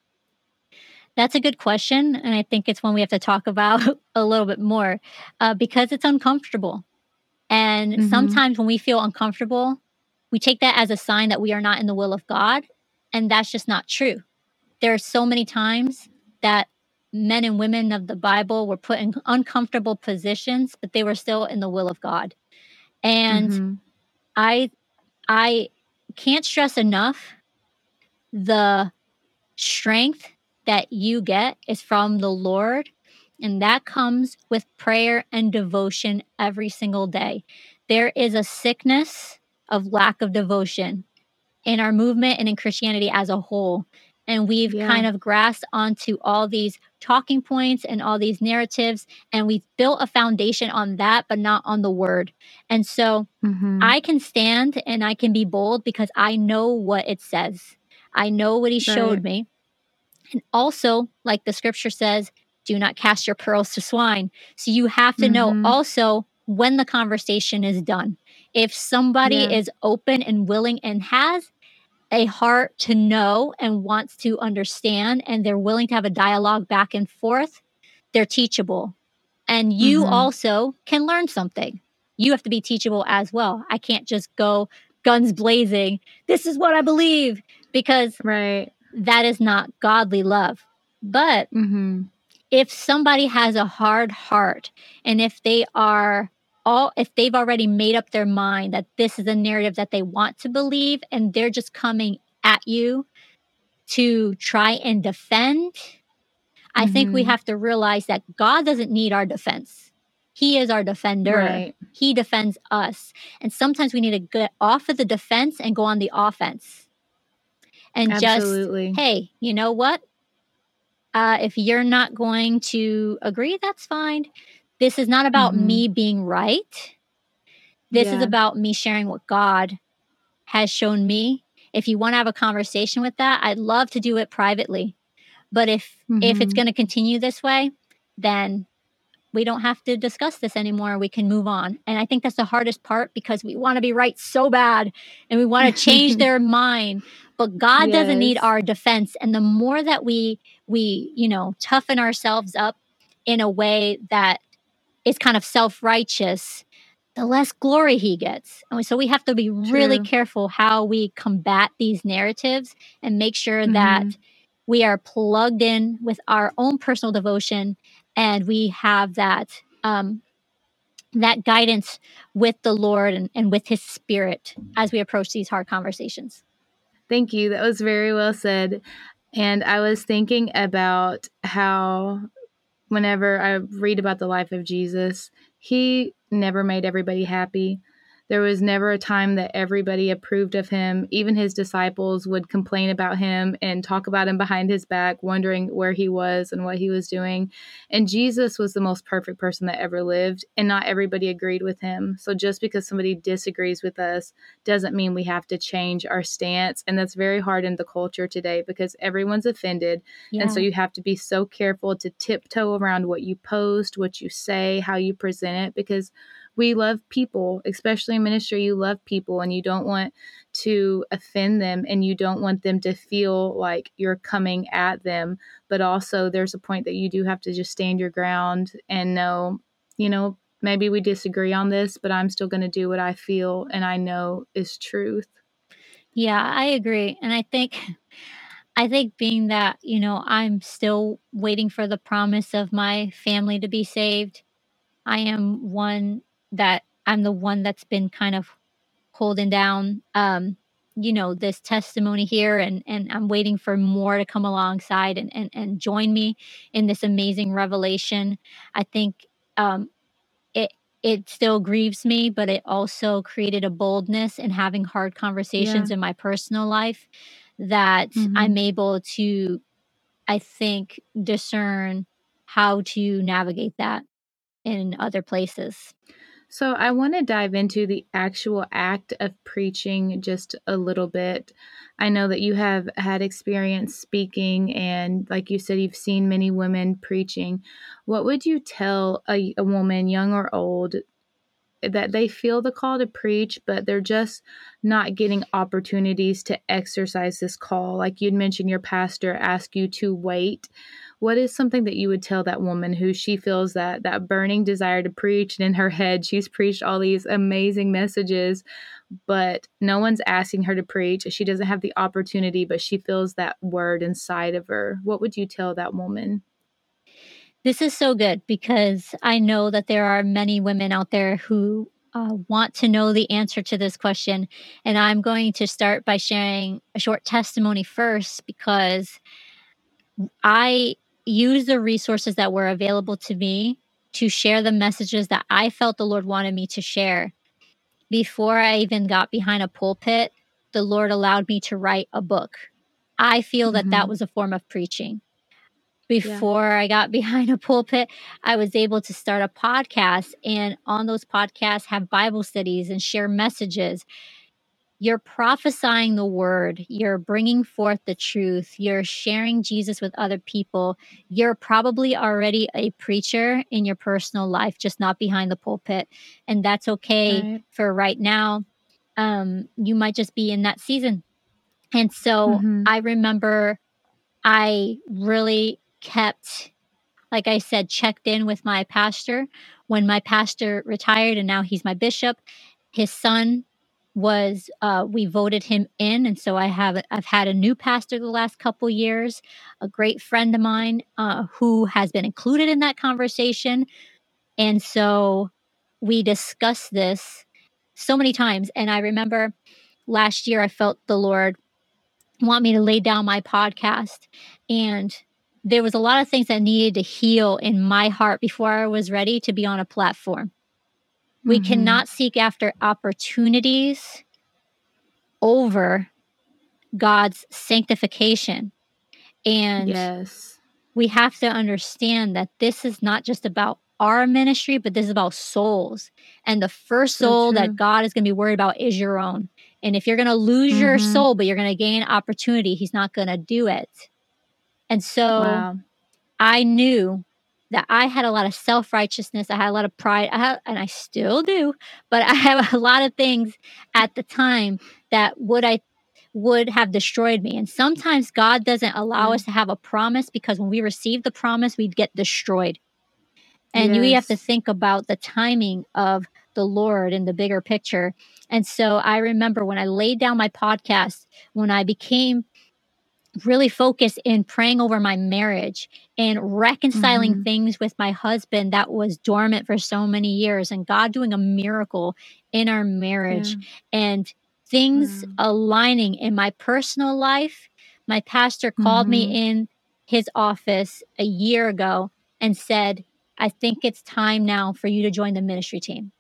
That's a good question, and I think it's one we have to talk about a little bit more, uh, because it's uncomfortable. And Mhm. sometimes when we feel uncomfortable, we take that as a sign that we are not in the will of God, and that's just not true. There are so many times that men and women of the Bible were put in uncomfortable positions, but they were still in the will of God. And Mhm. I I can't stress enough the strength that you get is from the Lord, and that comes with prayer and devotion every single day. There is a sickness of lack of devotion in our movement and in Christianity as a whole. And we've Yeah. kind of grasped onto all these talking points and all these narratives, and we've built a foundation on that, but not on the word. And so Mhm. I can stand and I can be bold because I know what it says. I know what he showed Right. me. And also, like the scripture says, do not cast your pearls to swine. So you have to know Mhm. also when the conversation is done. If somebody Yeah. is open and willing and has a heart to know and wants to understand, and they're willing to have a dialogue back and forth, they're teachable. And you Mhm. also can learn something. You have to be teachable as well. I can't just go guns blazing. This is what I believe, because Right. that is not godly love. But Mhm. if somebody has a hard heart, and if they are all if they've already made up their mind that this is a narrative that they want to believe, and they're just coming at you to try and defend, I think we Mhm. have to realize that God doesn't need our defense. He is our defender. Right. He defends us. And sometimes we need to get off of the defense and go on the offense. And just, Absolutely. hey, you know what? Uh, if you're not going to agree, that's fine. This is not about Mhm. me being right. This is Yeah. about me sharing what God has shown me. If you want to have a conversation with that, I'd love to do it privately. But if if it's Mhm. going to continue this way, then we don't have to discuss this anymore. We can move on. And I think that's the hardest part, because we want to be right so bad and we want to change their mind. But God doesn't need Yes. our defense. And the more that we we, you know, toughen ourselves up in a way that is kind of self-righteous, the less glory he gets. And so we have to be really True. careful how we combat these narratives and make sure that Mhm. we are plugged in with our own personal devotion, and we have that um, that guidance with the Lord and, and with his spirit as we approach these hard conversations. Thank you. That was very well said. And I was thinking about how whenever I read about the life of Jesus, he never made everybody happy. There was never a time that everybody approved of him. Even his disciples would complain about him and talk about him behind his back, wondering where he was and what he was doing. And Jesus was the most perfect person that ever lived, and not everybody agreed with him. So just because somebody disagrees with us doesn't mean we have to change our stance. And that's very hard in the culture today because everyone's offended. Yeah. And so you have to be so careful to tiptoe around what you post, what you say, how you present it, because we love people, especially in ministry. You love people and you don't want to offend them, and you don't want them to feel like you're coming at them. But also there's a point that you do have to just stand your ground and know, you know, maybe we disagree on this, but I'm still going to do what I feel and I know is truth. Yeah, I agree. And I think I think being that, you know, I'm still waiting for the promise of my family to be saved. I am one that I'm the one that's been kind of holding down um you know, this testimony here, and, and I'm waiting for more to come alongside and, and, and join me in this amazing revelation. I think um, it, it still grieves me, but it also created a boldness in having hard conversations Yeah. in my personal life that Mhm. I'm able to, I think, discern how to navigate that in other places. So I want to dive into the actual act of preaching just a little bit. I know that you have had experience speaking, and like you said, you've seen many women preaching. What would you tell a, a woman, young or old, that they feel the call to preach, but they're just not getting opportunities to exercise this call? Like you'd mentioned, your pastor asked you to wait. What is something that you would tell that woman who she feels that that burning desire to preach, and in her head she's preached all these amazing messages, but no one's asking her to preach? She doesn't have the opportunity, but she feels that word inside of her. What would you tell that woman? This is so good because I know that there are many women out there who uh, want to know the answer to this question. And I'm going to start by sharing a short testimony first, because I use the resources that were available to me to share the messages that I felt the Lord wanted me to share. Before I even got behind a pulpit, the Lord allowed me to write a book. I feel that that Mhm. was a form of preaching. Yeah. Before I got behind a pulpit, I was able to start a podcast, and on those podcasts have Bible studies and share messages. You're prophesying the word, you're bringing forth the truth, you're sharing Jesus with other people. You're probably already a preacher in your personal life, just not behind the pulpit. And that's okay Right. for right now. Um, you might just be in that season. And so Mhm. I remember I really kept, like I said, checked in with my pastor when my pastor retired, and now he's my bishop. His son was, uh, we voted him in, and so I have I've had a new pastor the last couple years, a great friend of mine uh, who has been included in that conversation, and so we discussed this so many times. And I remember last year I felt the Lord want me to lay down my podcast. And there was a lot of things that needed to heal in my heart before I was ready to be on a platform. We Mhm. cannot seek after opportunities over God's sanctification. And Yes. we have to understand that this is not just about our ministry, but this is about souls. And the first So soul that true. God is going to be worried about is your own. And if you're going to lose your Mhm. soul, but you're going to gain opportunity, he's not going to do it. And so Wow. I knew that I had a lot of self-righteousness. I had a lot of pride. I have, and I still do, but I have a lot of things at the time that would I would have destroyed me. And sometimes God doesn't allow Yeah. us to have a promise, because when we receive the promise, we'd get destroyed. And you have to Yes. think about the timing of the Lord in the bigger picture. And so I remember when I laid down my podcast, when I became really focused in praying over my marriage and reconciling Mhm. things with my husband that was dormant for so many years, and God doing a miracle in our Yeah. marriage, and things Wow. aligning in my personal life. My pastor called me Mhm. in his office a year ago and said, I think it's time now for you to join the ministry team.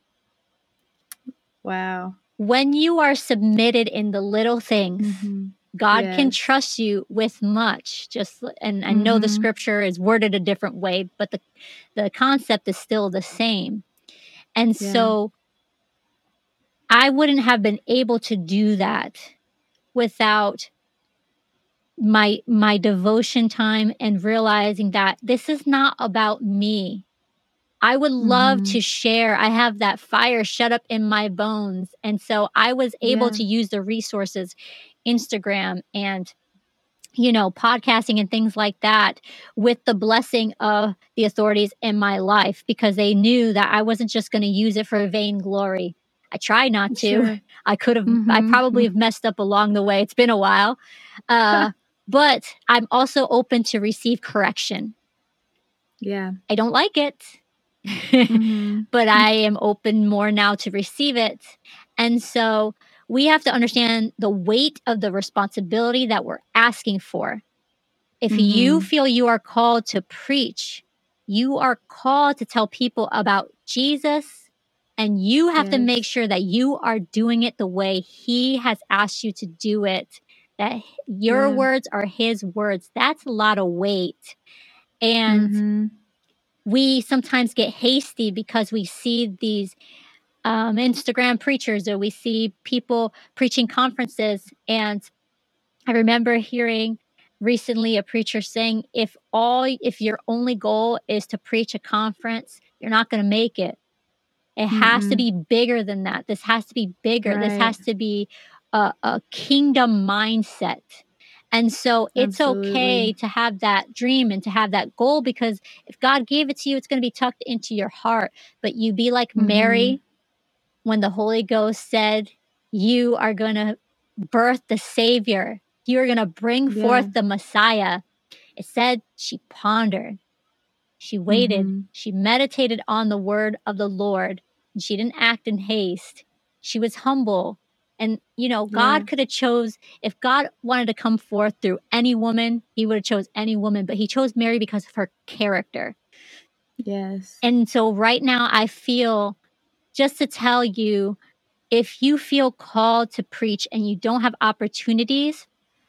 Wow. When you are submitted in the little things, Mhm. God can Yes. trust you with much. Just and I know the Mhm. scripture is worded a different way, but the the concept is still the same. And Yeah. so I wouldn't have been able to do that without my my devotion time and realizing that this is not about me. I would love Mhm. to share. I have that fire shut up in my bones. And so I was able Yeah. to use the resources, Instagram and, you know, podcasting and things like that, with the blessing of the authorities in my life, because they knew that I wasn't just going to use it for vainglory. I tried not to. Sure. I could have, I probably Mhm. have messed up along the way. It's been a while. Uh, but I'm also open to receive correction. Yeah. I don't like it, Mhm. but I am open more now to receive it. And so we have to understand the weight of the responsibility that we're asking for. If Mm-hmm. you feel you are called to preach, you are called to tell people about Jesus, and you have Yes. to make sure that you are doing it the way he has asked you to do it, that your Yeah. words are his words. That's a lot of weight. And Mm-hmm. we sometimes get hasty because we see these um, Instagram preachers, or we see people preaching conferences. And I remember hearing recently a preacher saying, if all, if your only goal is to preach a conference, you're not going to make it. It has to Mm-mm. be bigger than that. This has to be bigger. This Right. has to be a, a kingdom mindset. And so it's okay Absolutely. to have that dream and to have that goal, because if God gave it to you, it's going to be tucked into your heart. But you be like Mm-hmm. Mary when the Holy Ghost said, you are going to birth the Savior. You are going to bring Yeah. forth the Messiah. It said she pondered. She waited. Mm-hmm. She meditated on the word of the Lord. And she didn't act in haste. She was humble. And, you know, God Yeah. could have chose, if God wanted to come forth through any woman, he would have chose any woman, but he chose Mary because of her character. Yes. And so right now I feel, just to tell you, if you feel called to preach and you don't have opportunities,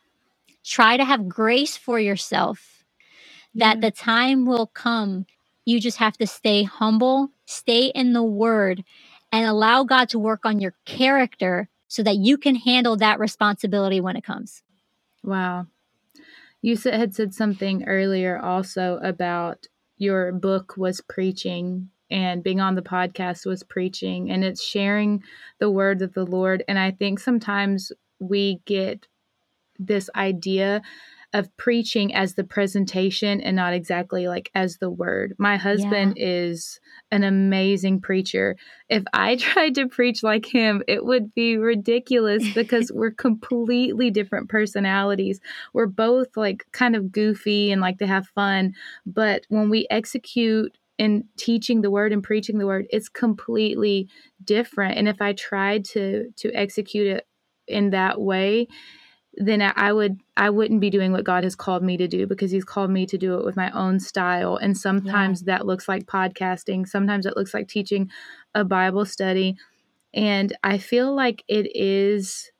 try to have grace for yourself, that Yeah. the time will come. You just have to stay humble, stay in the word, and allow God to work on your character so that you can handle that responsibility when it comes. Wow. You said, had said something earlier also about your book was preaching, and being on the podcast was preaching, and it's sharing the word of the Lord. And I think sometimes we get this idea of preaching as the presentation and not exactly like as the word. My husband Yeah. is an amazing preacher. If I tried to preach like him, it would be ridiculous because we're completely different personalities. We're both like kind of goofy and like to have fun. But when we execute in teaching the word and preaching the word, it's completely different. And if I tried to to execute it in that way, then I would I wouldn't be doing what God has called me to do, because he's called me to do it with my own style. And sometimes yeah. that looks like podcasting. Sometimes it looks like teaching a Bible study. And I feel like it is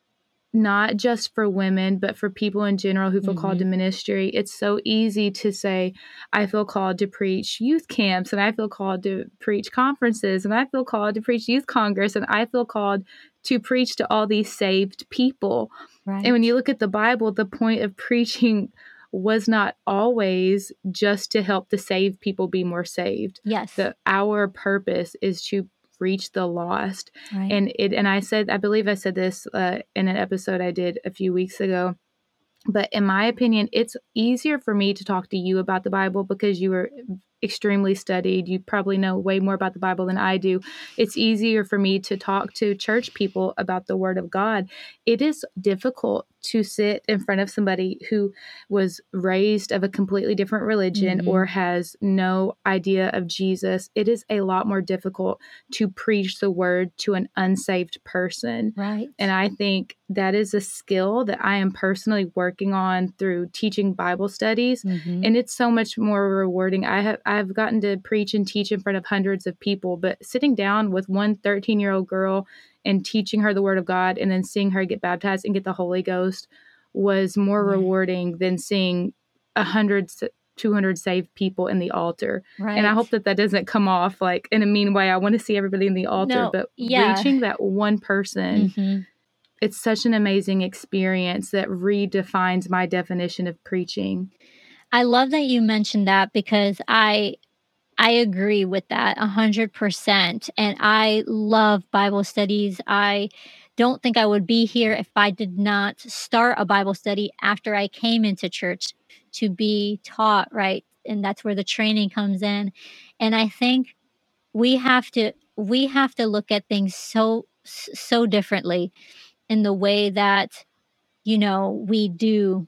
not just for women, but for people in general who feel mm-hmm. called to ministry. It's so easy to say, I feel called to preach youth camps, and I feel called to preach conferences, and I feel called to preach youth congress, and I feel called to preach to all these saved people. Right. And when you look at the Bible, the point of preaching was not always just to help the saved people be more saved. Yes. The, our purpose is to reach the lost. Right. And it, and I said, I believe I said this uh, in an episode I did a few weeks ago, but in my opinion, it's easier for me to talk to you about the Bible because you are extremely studied. You probably know way more about the Bible than I do. It's easier for me to talk to church people about the Word of God. It is difficult to sit in front of somebody who was raised of a completely different religion mm-hmm. or has no idea of Jesus. It is a lot more difficult to preach the Word to an unsaved person. Right. And I think that is a skill that I am personally working on through teaching Bible studies. Mm-hmm. And it's so much more rewarding. I have I've gotten to preach and teach in front of hundreds of people, but sitting down with one thirteen-year-old girl and teaching her the Word of God and then seeing her get baptized and get the Holy Ghost was more yeah. rewarding than seeing one hundred, two hundred saved people in the altar. Right. And I hope that that doesn't come off like in a mean way. I want to see everybody in the altar, no, but yeah. reaching that one person, mm-hmm. it's such an amazing experience that redefines my definition of preaching. I love that you mentioned that, because I I agree with that one hundred percent. And I love Bible studies. I don't think I would be here if I did not start a Bible study after I came into church to be taught, right? And that's where the training comes in. And I think we have to we have to look at things so so differently in the way that, you know, we do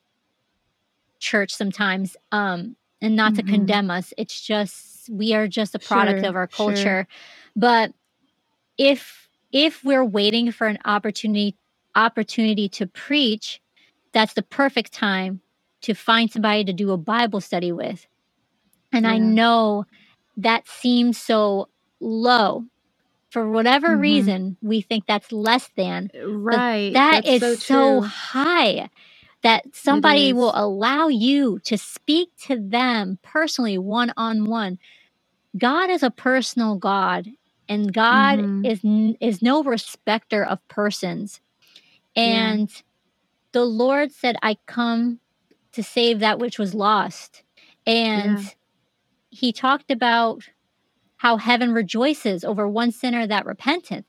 church sometimes. Um and not mm-hmm. to condemn us. It's just, we are just a product sure, of our culture. Sure. But if if we're waiting for an opportunity opportunity to preach, that's the perfect time to find somebody to do a Bible study with. And Yeah. I know that seems so low. For whatever Mm-hmm. reason, we think that's less than. Right. But that That's is so so true. high that somebody is. will allow you to speak to them personally, one-on-one. God is a personal God, and God Mhm. is n- is no respecter of persons. Yeah. And the Lord said, I come to save that which was lost. And Yeah. he talked about how heaven rejoices over one sinner that repenteth.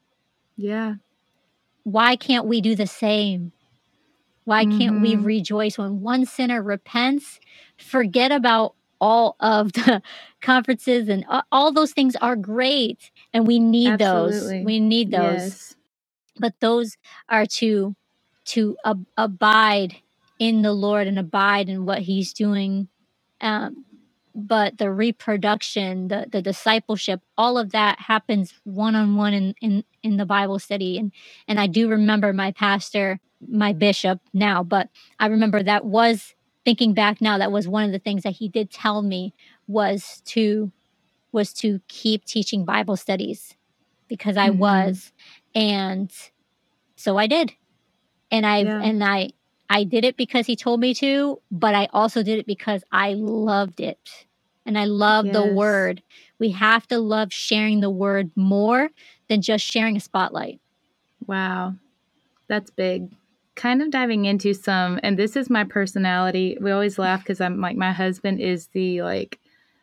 Yeah. Why can't we do the same? Why can't we Mhm. rejoice when one sinner repents? Forget about all of the conferences, and a- all those things are great, and we need those. Absolutely. We need those. Yes. But those are to to ab- abide in the Lord and abide in what he's doing. Um, but the reproduction, the the discipleship, all of that happens one-on-one in, in in the Bible study. And and I do remember my pastor, my bishop now, but I remember that was, thinking back now, that was one of the things that he did tell me was to was to keep teaching Bible studies, because I Mhm. was. And so I did. And I Yeah. and I I did it because he told me to, but I also did it because I loved it. And I love the Yes. word. We have to love sharing the word more than just sharing a spotlight. Wow. That's big. Kind of diving into some, and this is my personality. We always laugh because I'm like, my husband is the like,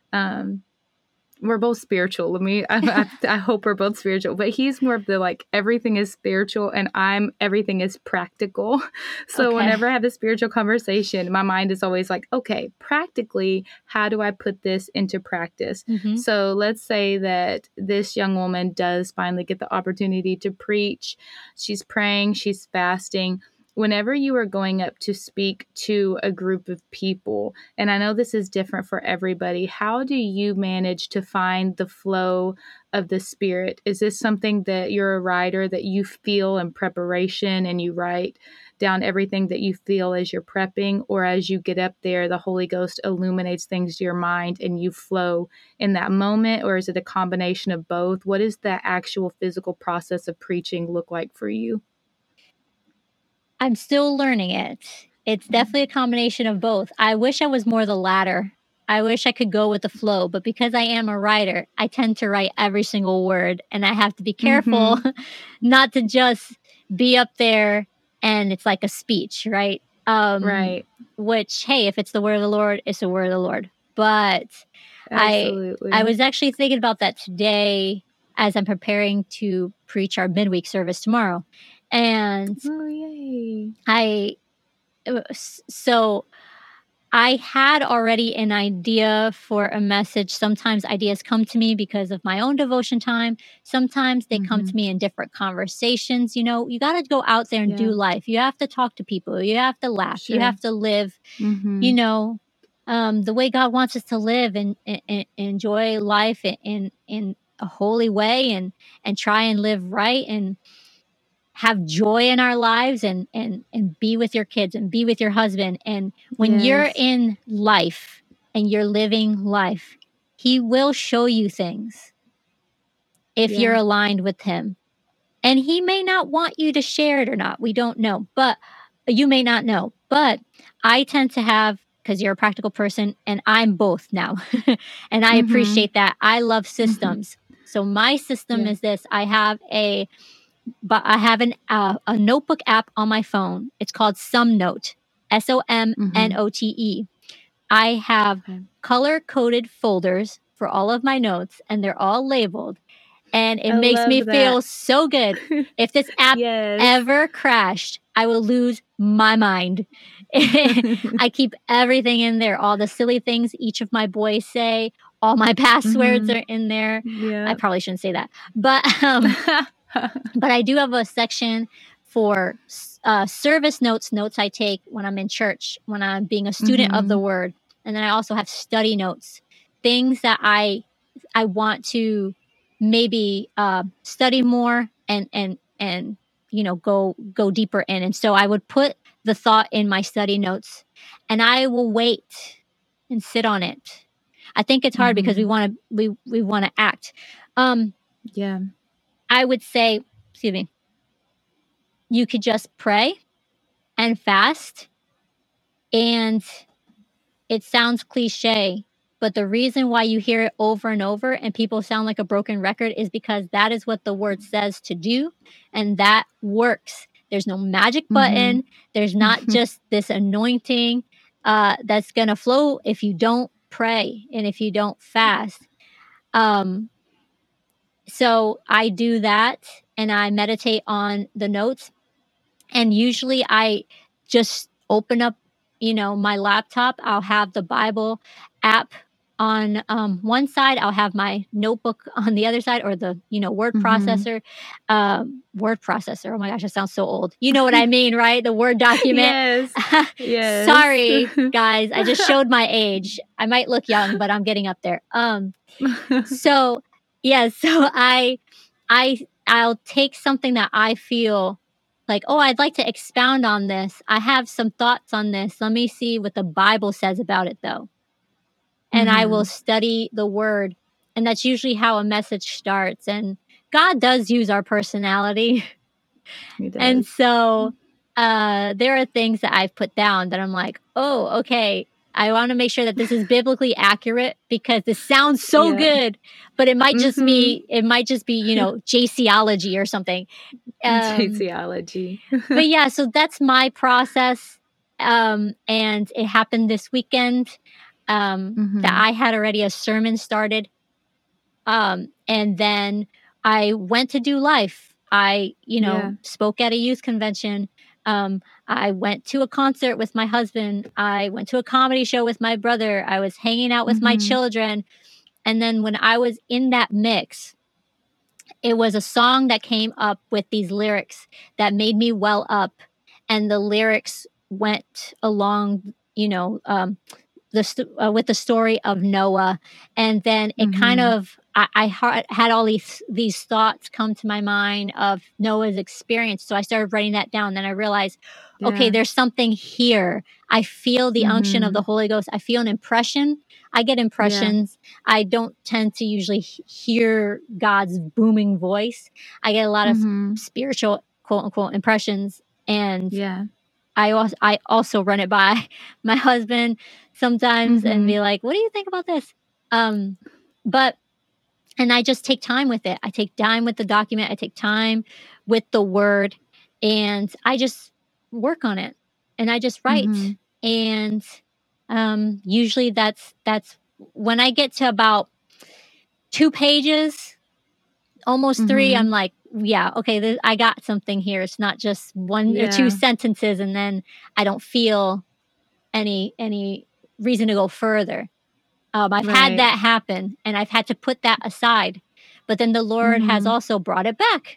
um, we're both spiritual. Let me, I, I, I hope we're both spiritual, but he's more of the like, everything is spiritual and I'm, everything is practical. So Okay. whenever I have a spiritual conversation, my mind is always like, okay, practically, how do I put this into practice? Mhm. So let's say that this young woman does finally get the opportunity to preach. She's praying, she's fasting. Whenever you are going up to speak to a group of people, and I know this is different for everybody, how do you manage to find the flow of the Spirit? Is this something that you're a writer that you feel in preparation and you write down everything that you feel as you're prepping, or as you get up there, the Holy Ghost illuminates things to your mind and you flow in that moment? Or is it a combination of both? What does the actual physical process of preaching look like for you? I'm still learning it. It's definitely a combination of both. I wish I was more the latter. I wish I could go with the flow, but because I am a writer, I tend to write every single word, and I have to be careful Mhm. not to just be up there and it's like a speech, right? Um, Right. Which, hey, if it's the word of the Lord, it's the word of the Lord. But I Absolutely. I was actually thinking about that today as I'm preparing to preach our midweek service tomorrow. And Oh, yay. I uh, s- so I had already an idea for a message. Sometimes ideas come to me because of my own devotion time. Sometimes they come to Mhm. me in different conversations. You know, you got to go out there and do Yeah. life. You have to talk to people. You have to laugh. You Sure. have to live, you Mhm. know, um, the way God wants us to live, and, and, and enjoy life in, in in a holy way, and and try and live right, and have joy in our lives, and and and be with your kids and be with your husband. And when you're Yes. in life and you're living life, he will show you things if you're Yeah. aligned with him. And he may not want you to share it or not. We don't know. But you may not know. But I tend to have, because you're a practical person and I'm both now. And I Mhm. appreciate that. I love systems. So my system Yeah. is this. I have a but I have an uh, a notebook app on my phone. It's called SomNote, S O M N O T E. I have Okay. color-coded folders for all of my notes, and they're all labeled, and it I makes me love feel that. so good. If this app Yes. ever crashed, I will lose my mind. I keep everything in there, all the silly things each of my boys say, all my passwords Mhm. are in there. I Yeah. probably shouldn't say that, but um, but I do have a section for uh, service notes, notes I take when I'm in church, when I'm being a student of the Mhm. word. And then I also have study notes, things that I I want to maybe uh, study more, and and and you know go go deeper in. And so I would put the thought in my study notes, and I will wait and sit on it. I think it's hard mm-hmm. because we want to we we want to act. Um, yeah, I would say, excuse me, you could just pray and fast. And it sounds cliche, but the reason why you hear it over and over and people sound like a broken record is because that is what the word says to do, and that works. There's no magic button. Mm-hmm. There's not just this anointing uh, that's going to flow if you don't pray and if you don't fast. Um, so I do that, and I meditate on the notes. And usually I just open up, you know, my laptop. I'll have the Bible app on um, one side. I'll have my notebook on the other side, or the, you know, word mm-hmm. processor. Um, word processor. Oh my gosh, it sounds so old. You know what I mean, right? The Word document. Yes. Yes. Sorry, guys. I just showed my age. I might look young, but I'm getting up there. Um. So, yeah. So I, I, I'll take something that I feel like, oh, I'd like to expound on this. I have some thoughts on this. Let me see what the Bible says about it, though. And mm-hmm. I will study the word. And that's usually how a message starts. And God does use our personality. He does. And so uh, there are things that I've put down that I'm like, oh, okay, I want to make sure that this is biblically accurate, because this sounds so yeah. good, but it might just mm-hmm. be, it might just be, you know, JCology or something. Um, JCology. But yeah, so that's my process. Um, and it happened this weekend um, mm-hmm. that I had already a sermon started. Um, and then I went to do life. I, you know, yeah. spoke at a youth convention. Um, I went to a concert with my husband. I went to a comedy show with my brother. I was hanging out with mm-hmm. my children. And then when I was in that mix, it was a song that came up with these lyrics that made me well up. And the lyrics went along, you know, um, the st- uh, with the story of Noah. And then it mm-hmm. kind of, I, I ha- had all these these thoughts come to my mind of Noah's experience. So I started writing that down. Then I realized, yeah. okay, there's something here. I feel the mm-hmm. unction of the Holy Ghost. I feel an impression. I get impressions. Yeah. I don't tend to usually hear God's booming voice. I get a lot mm-hmm. of spiritual, quote unquote, impressions. And yeah. I also, I also run it by my husband sometimes mm-hmm. and be like, what do you think about this? Um, but, and I just take time with it. I take time with the document. I take time with the word, and I just work on it, and I just write. Mm-hmm. And um, usually that's, that's when I get to about two pages, almost mm-hmm. three, I'm like, yeah, okay, th- I got something here. It's not just one yeah. or two sentences, and then I don't feel any any reason to go further. Um, I've right. had that happen, and I've had to put that aside. But then the Lord mm-hmm. has also brought it back.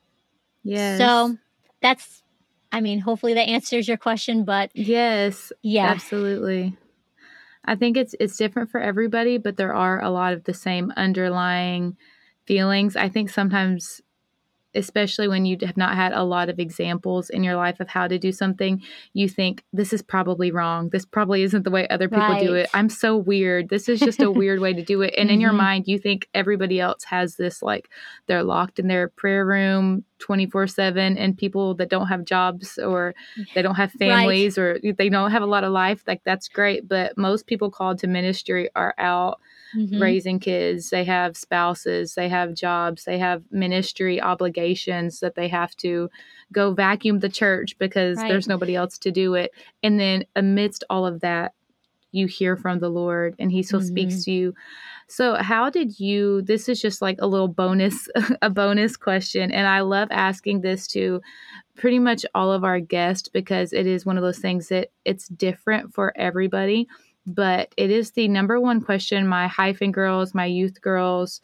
Yes. So that's, I mean, hopefully that answers your question. But yes, yeah, absolutely. I think it's it's different for everybody, but there are a lot of the same underlying feelings. I think sometimes, especially when you have not had a lot of examples in your life of how to do something, you think, this is probably wrong. This probably isn't the way other people right. do it. I'm so weird. This is just a weird way to do it. And mm-hmm. in your mind, you think everybody else has this, like they're locked in their prayer room twenty-four seven, and people that don't have jobs or they don't have families right. or they don't have a lot of life, like that's great. But most people called to ministry are out mm-hmm. raising kids. They have spouses, they have jobs, they have ministry obligations that they have to go vacuum the church because right. there's nobody else to do it. And then amidst all of that, you hear from the Lord and he still mm-hmm. speaks to you. So how did you, this is just like a little bonus, a bonus question. And I love asking this to pretty much all of our guests because it is one of those things that it's different for everybody. But it is the number one question my hyphen girls, my youth girls,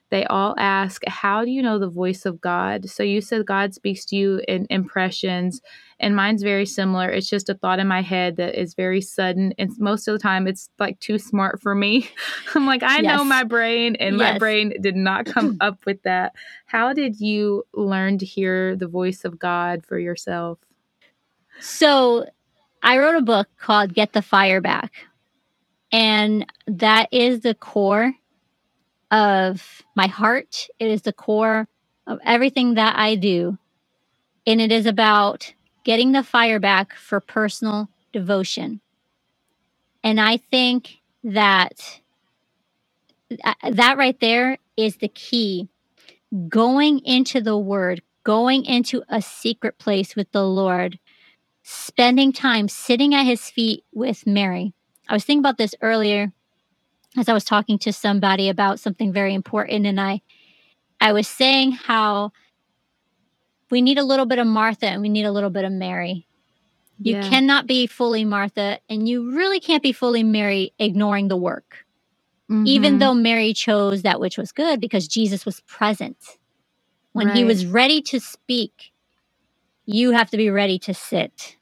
they all ask, how do you know the voice of God? So you said God speaks to you in impressions, and mine's very similar. It's just a thought in my head that is very sudden. And most of the time it's like too smart for me. I'm like, I Yes. know my brain, and my Yes. brain did not come up with that. How did you learn to hear the voice of God for yourself? So I wrote a book called Get the Fire Back. And that is the core of my heart. It is the core of everything that I do. And it is about getting the fire back for personal devotion. And I think that that right there is the key. Going into the Word, going into a secret place with the Lord, spending time sitting at His feet with Mary. I was thinking about this earlier as I was talking to somebody about something very important, and I I was saying how we need a little bit of Martha and we need a little bit of Mary. You Yeah. cannot be fully Martha, and you really can't be fully Mary ignoring the work. Mhm. Even though Mary chose that which was good because Jesus was present. When He Right. was ready to speak, you have to be ready to sit.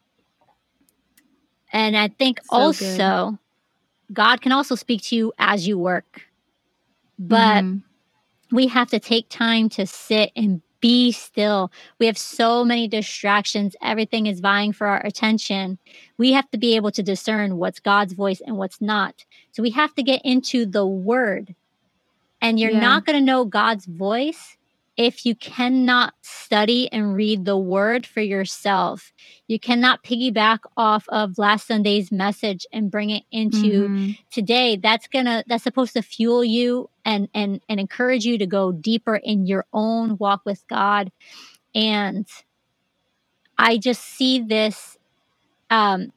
And I think So also good. God can also speak to you as you work. But Mhm. we have to take time to sit and be still. We have so many distractions. Everything is vying for our attention. We have to be able to discern what's God's voice and what's not. So we have to get into the Word. And you're Yeah. not going to know God's voice if you cannot study and read the Word for yourself. You cannot piggyback off of last Sunday's message and bring it into Mhm. today. That's gonna that's supposed to fuel you and and and encourage you to go deeper in your own walk with God. And I just see this um,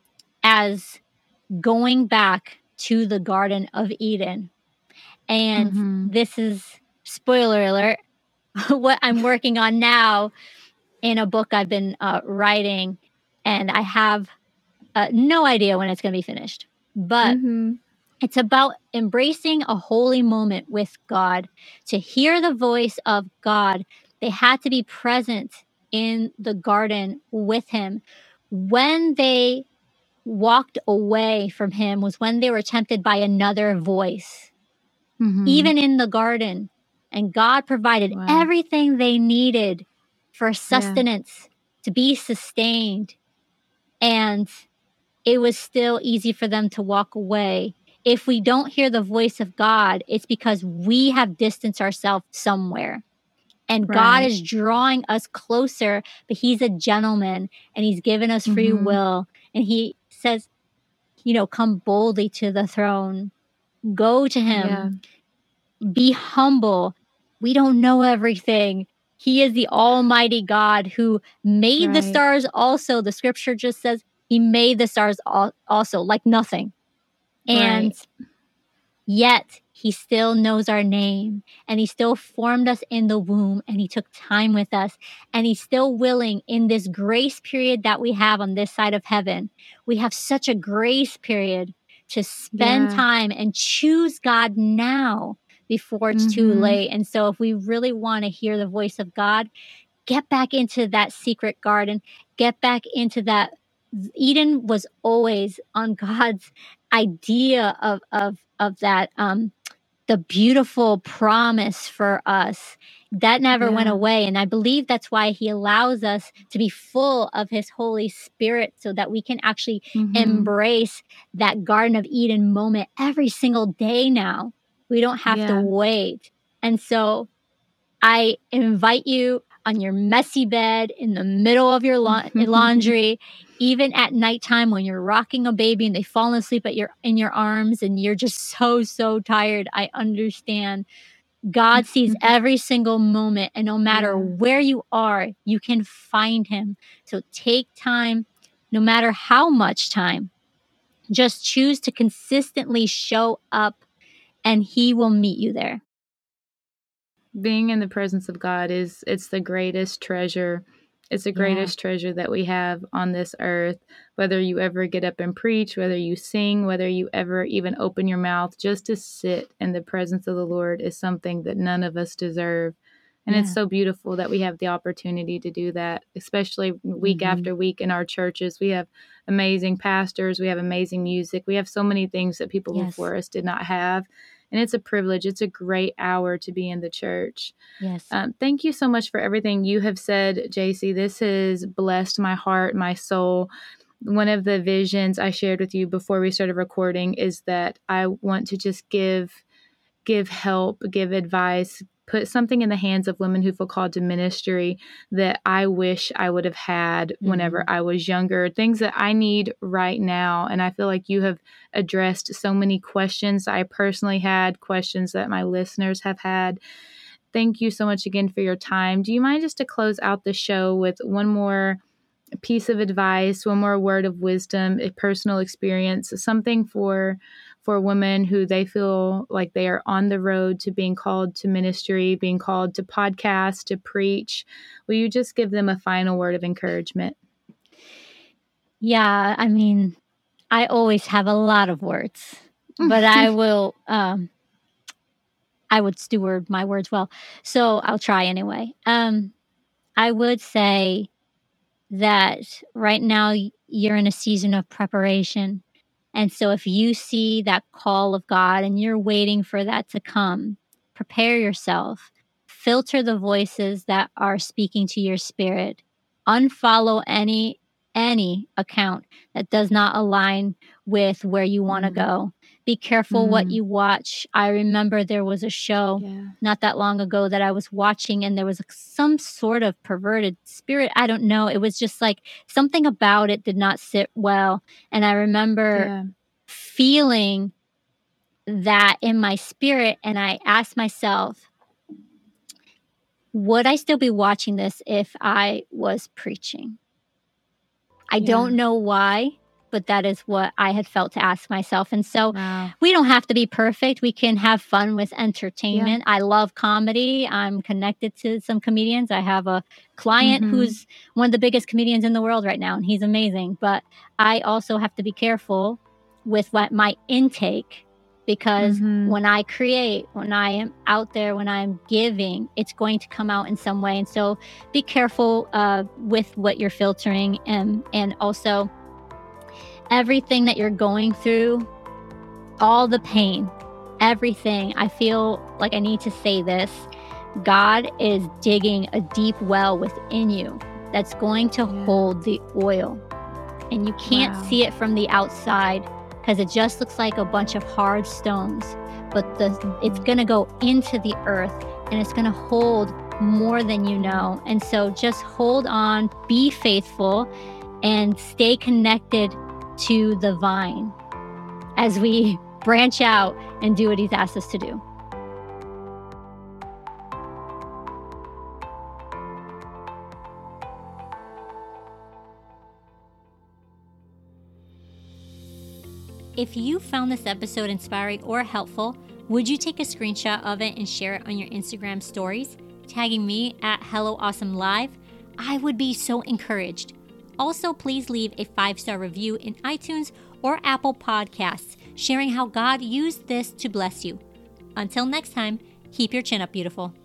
as going back to the Garden of Eden. And Mhm. this is, spoiler alert, what I'm working on now in a book I've been uh, writing. And I have uh, no idea when it's going to be finished. But Mhm. it's about embracing a holy moment with God. To hear the voice of God, they had to be present in the garden with Him. When they walked away from Him was when they were tempted by another voice, Mhm. even in the garden. And God provided Wow. everything they needed for Yeah. sustenance, to be sustained. And it was still easy for them to walk away. If we don't hear the voice of God, it's because we have distanced ourselves somewhere. And God Right. is drawing us closer, but He's a gentleman and He's given us free Mhm. will. And He says, you know, come boldly to the throne, go to Yeah. Him, be humble. We don't know everything. He is the Almighty God who made the Right. stars also. The scripture just says He made the stars al- also, like nothing. And Right. yet He still knows our name, and He still formed us in the womb, and He took time with us, and He's still willing in this grace period that we have on this side of heaven. We have such a grace period to spend Yeah. time and choose God now before it's too Mhm. late. And so if we really want to hear the voice of God, get back into that secret garden, get back into that. Eden was always on God's idea of of of that um the beautiful promise for us that never went Yeah. away. And I believe that's why He allows us to be full of His Holy Spirit so that we can actually Mhm. embrace that Garden of Eden moment every single day now. We don't have to Yeah. wait. And so I invite you on your messy bed in the middle of your la- laundry, even at nighttime when you're rocking a baby and they've fallen asleep at your in your arms and you're just so so tired. I understand. God sees every single moment, and no matter Yeah. where you are, you can find Him. So take time, no matter how much time. Just choose to consistently show up, and He will meet you there. Being in the presence of God is it's the greatest treasure It's the greatest yeah. treasure that we have on this earth. Whether you ever get up and preach, whether you sing, whether you ever even open your mouth, just to sit in the presence of the Lord is something that none of us deserve. And yeah. it's so beautiful that we have the opportunity to do that, especially week mm-hmm. after week in our churches. We have amazing pastors. We have amazing music. We have so many things that people yes. before us did not have. And it's a privilege. It's a great hour to be in the church. Yes. Um, thank you so much for everything you have said, J C. This has blessed my heart, my soul. One of the visions I shared with you before we started recording is that I want to just give, give help, give advice, put something in the hands of women who feel called to ministry that I wish I would have had mm-hmm. whenever I was younger, things that I need right now. And I feel like you have addressed so many questions I personally had, questions that my listeners have had. Thank you so much again for your time. Do you mind just to close out the show with one more piece of advice, one more word of wisdom, a personal experience, something for for women who they feel like they are on the road to being called to ministry, being called to podcast, to preach? Will you just give them a final word of encouragement? Yeah, I mean, I always have a lot of words, but I will, um, I would steward my words well. So I'll try anyway. Um, I would say that right now you're in a season of preparation. And so if you see that call of God and you're waiting for that to come, prepare yourself, filter the voices that are speaking to your spirit, unfollow any any account that does not align with where you want to mm-hmm. go. Be careful mm-hmm. what you watch. I remember there was a show yeah. not that long ago that I was watching, and there was some sort of perverted spirit. I don't know. It was just like something about it did not sit well. And I remember yeah. feeling that in my spirit. And I asked myself, would I still be watching this if I was preaching? I yeah. don't know why, but that is what I had felt to ask myself. And so wow. we don't have to be perfect. We can have fun with entertainment. Yeah. I love comedy. I'm connected to some comedians. I have a client mm-hmm. who's one of the biggest comedians in the world right now, and he's amazing. But I also have to be careful with what my intake, because mm-hmm. when I create, when I am out there, when I'm giving, it's going to come out in some way. And so be careful uh, with what you're filtering. And, and also everything that you're going through, all the pain, everything. I feel like I need to say this. God is digging a deep well within you that's going to yeah. hold the oil. And you can't wow. see it from the outside, because it just looks like a bunch of hard stones, but the, it's going to go into the earth and it's going to hold more than you know. And so just hold on, be faithful, and stay connected to the vine as we branch out and do what he's asked us to do. If you found this episode inspiring or helpful, would you take a screenshot of it and share it on your Instagram stories, tagging me at Hello Awesome Live? I would be so encouraged. Also, please leave a five-star review in iTunes or Apple Podcasts, sharing how God used this to bless you. Until next time, keep your chin up, beautiful.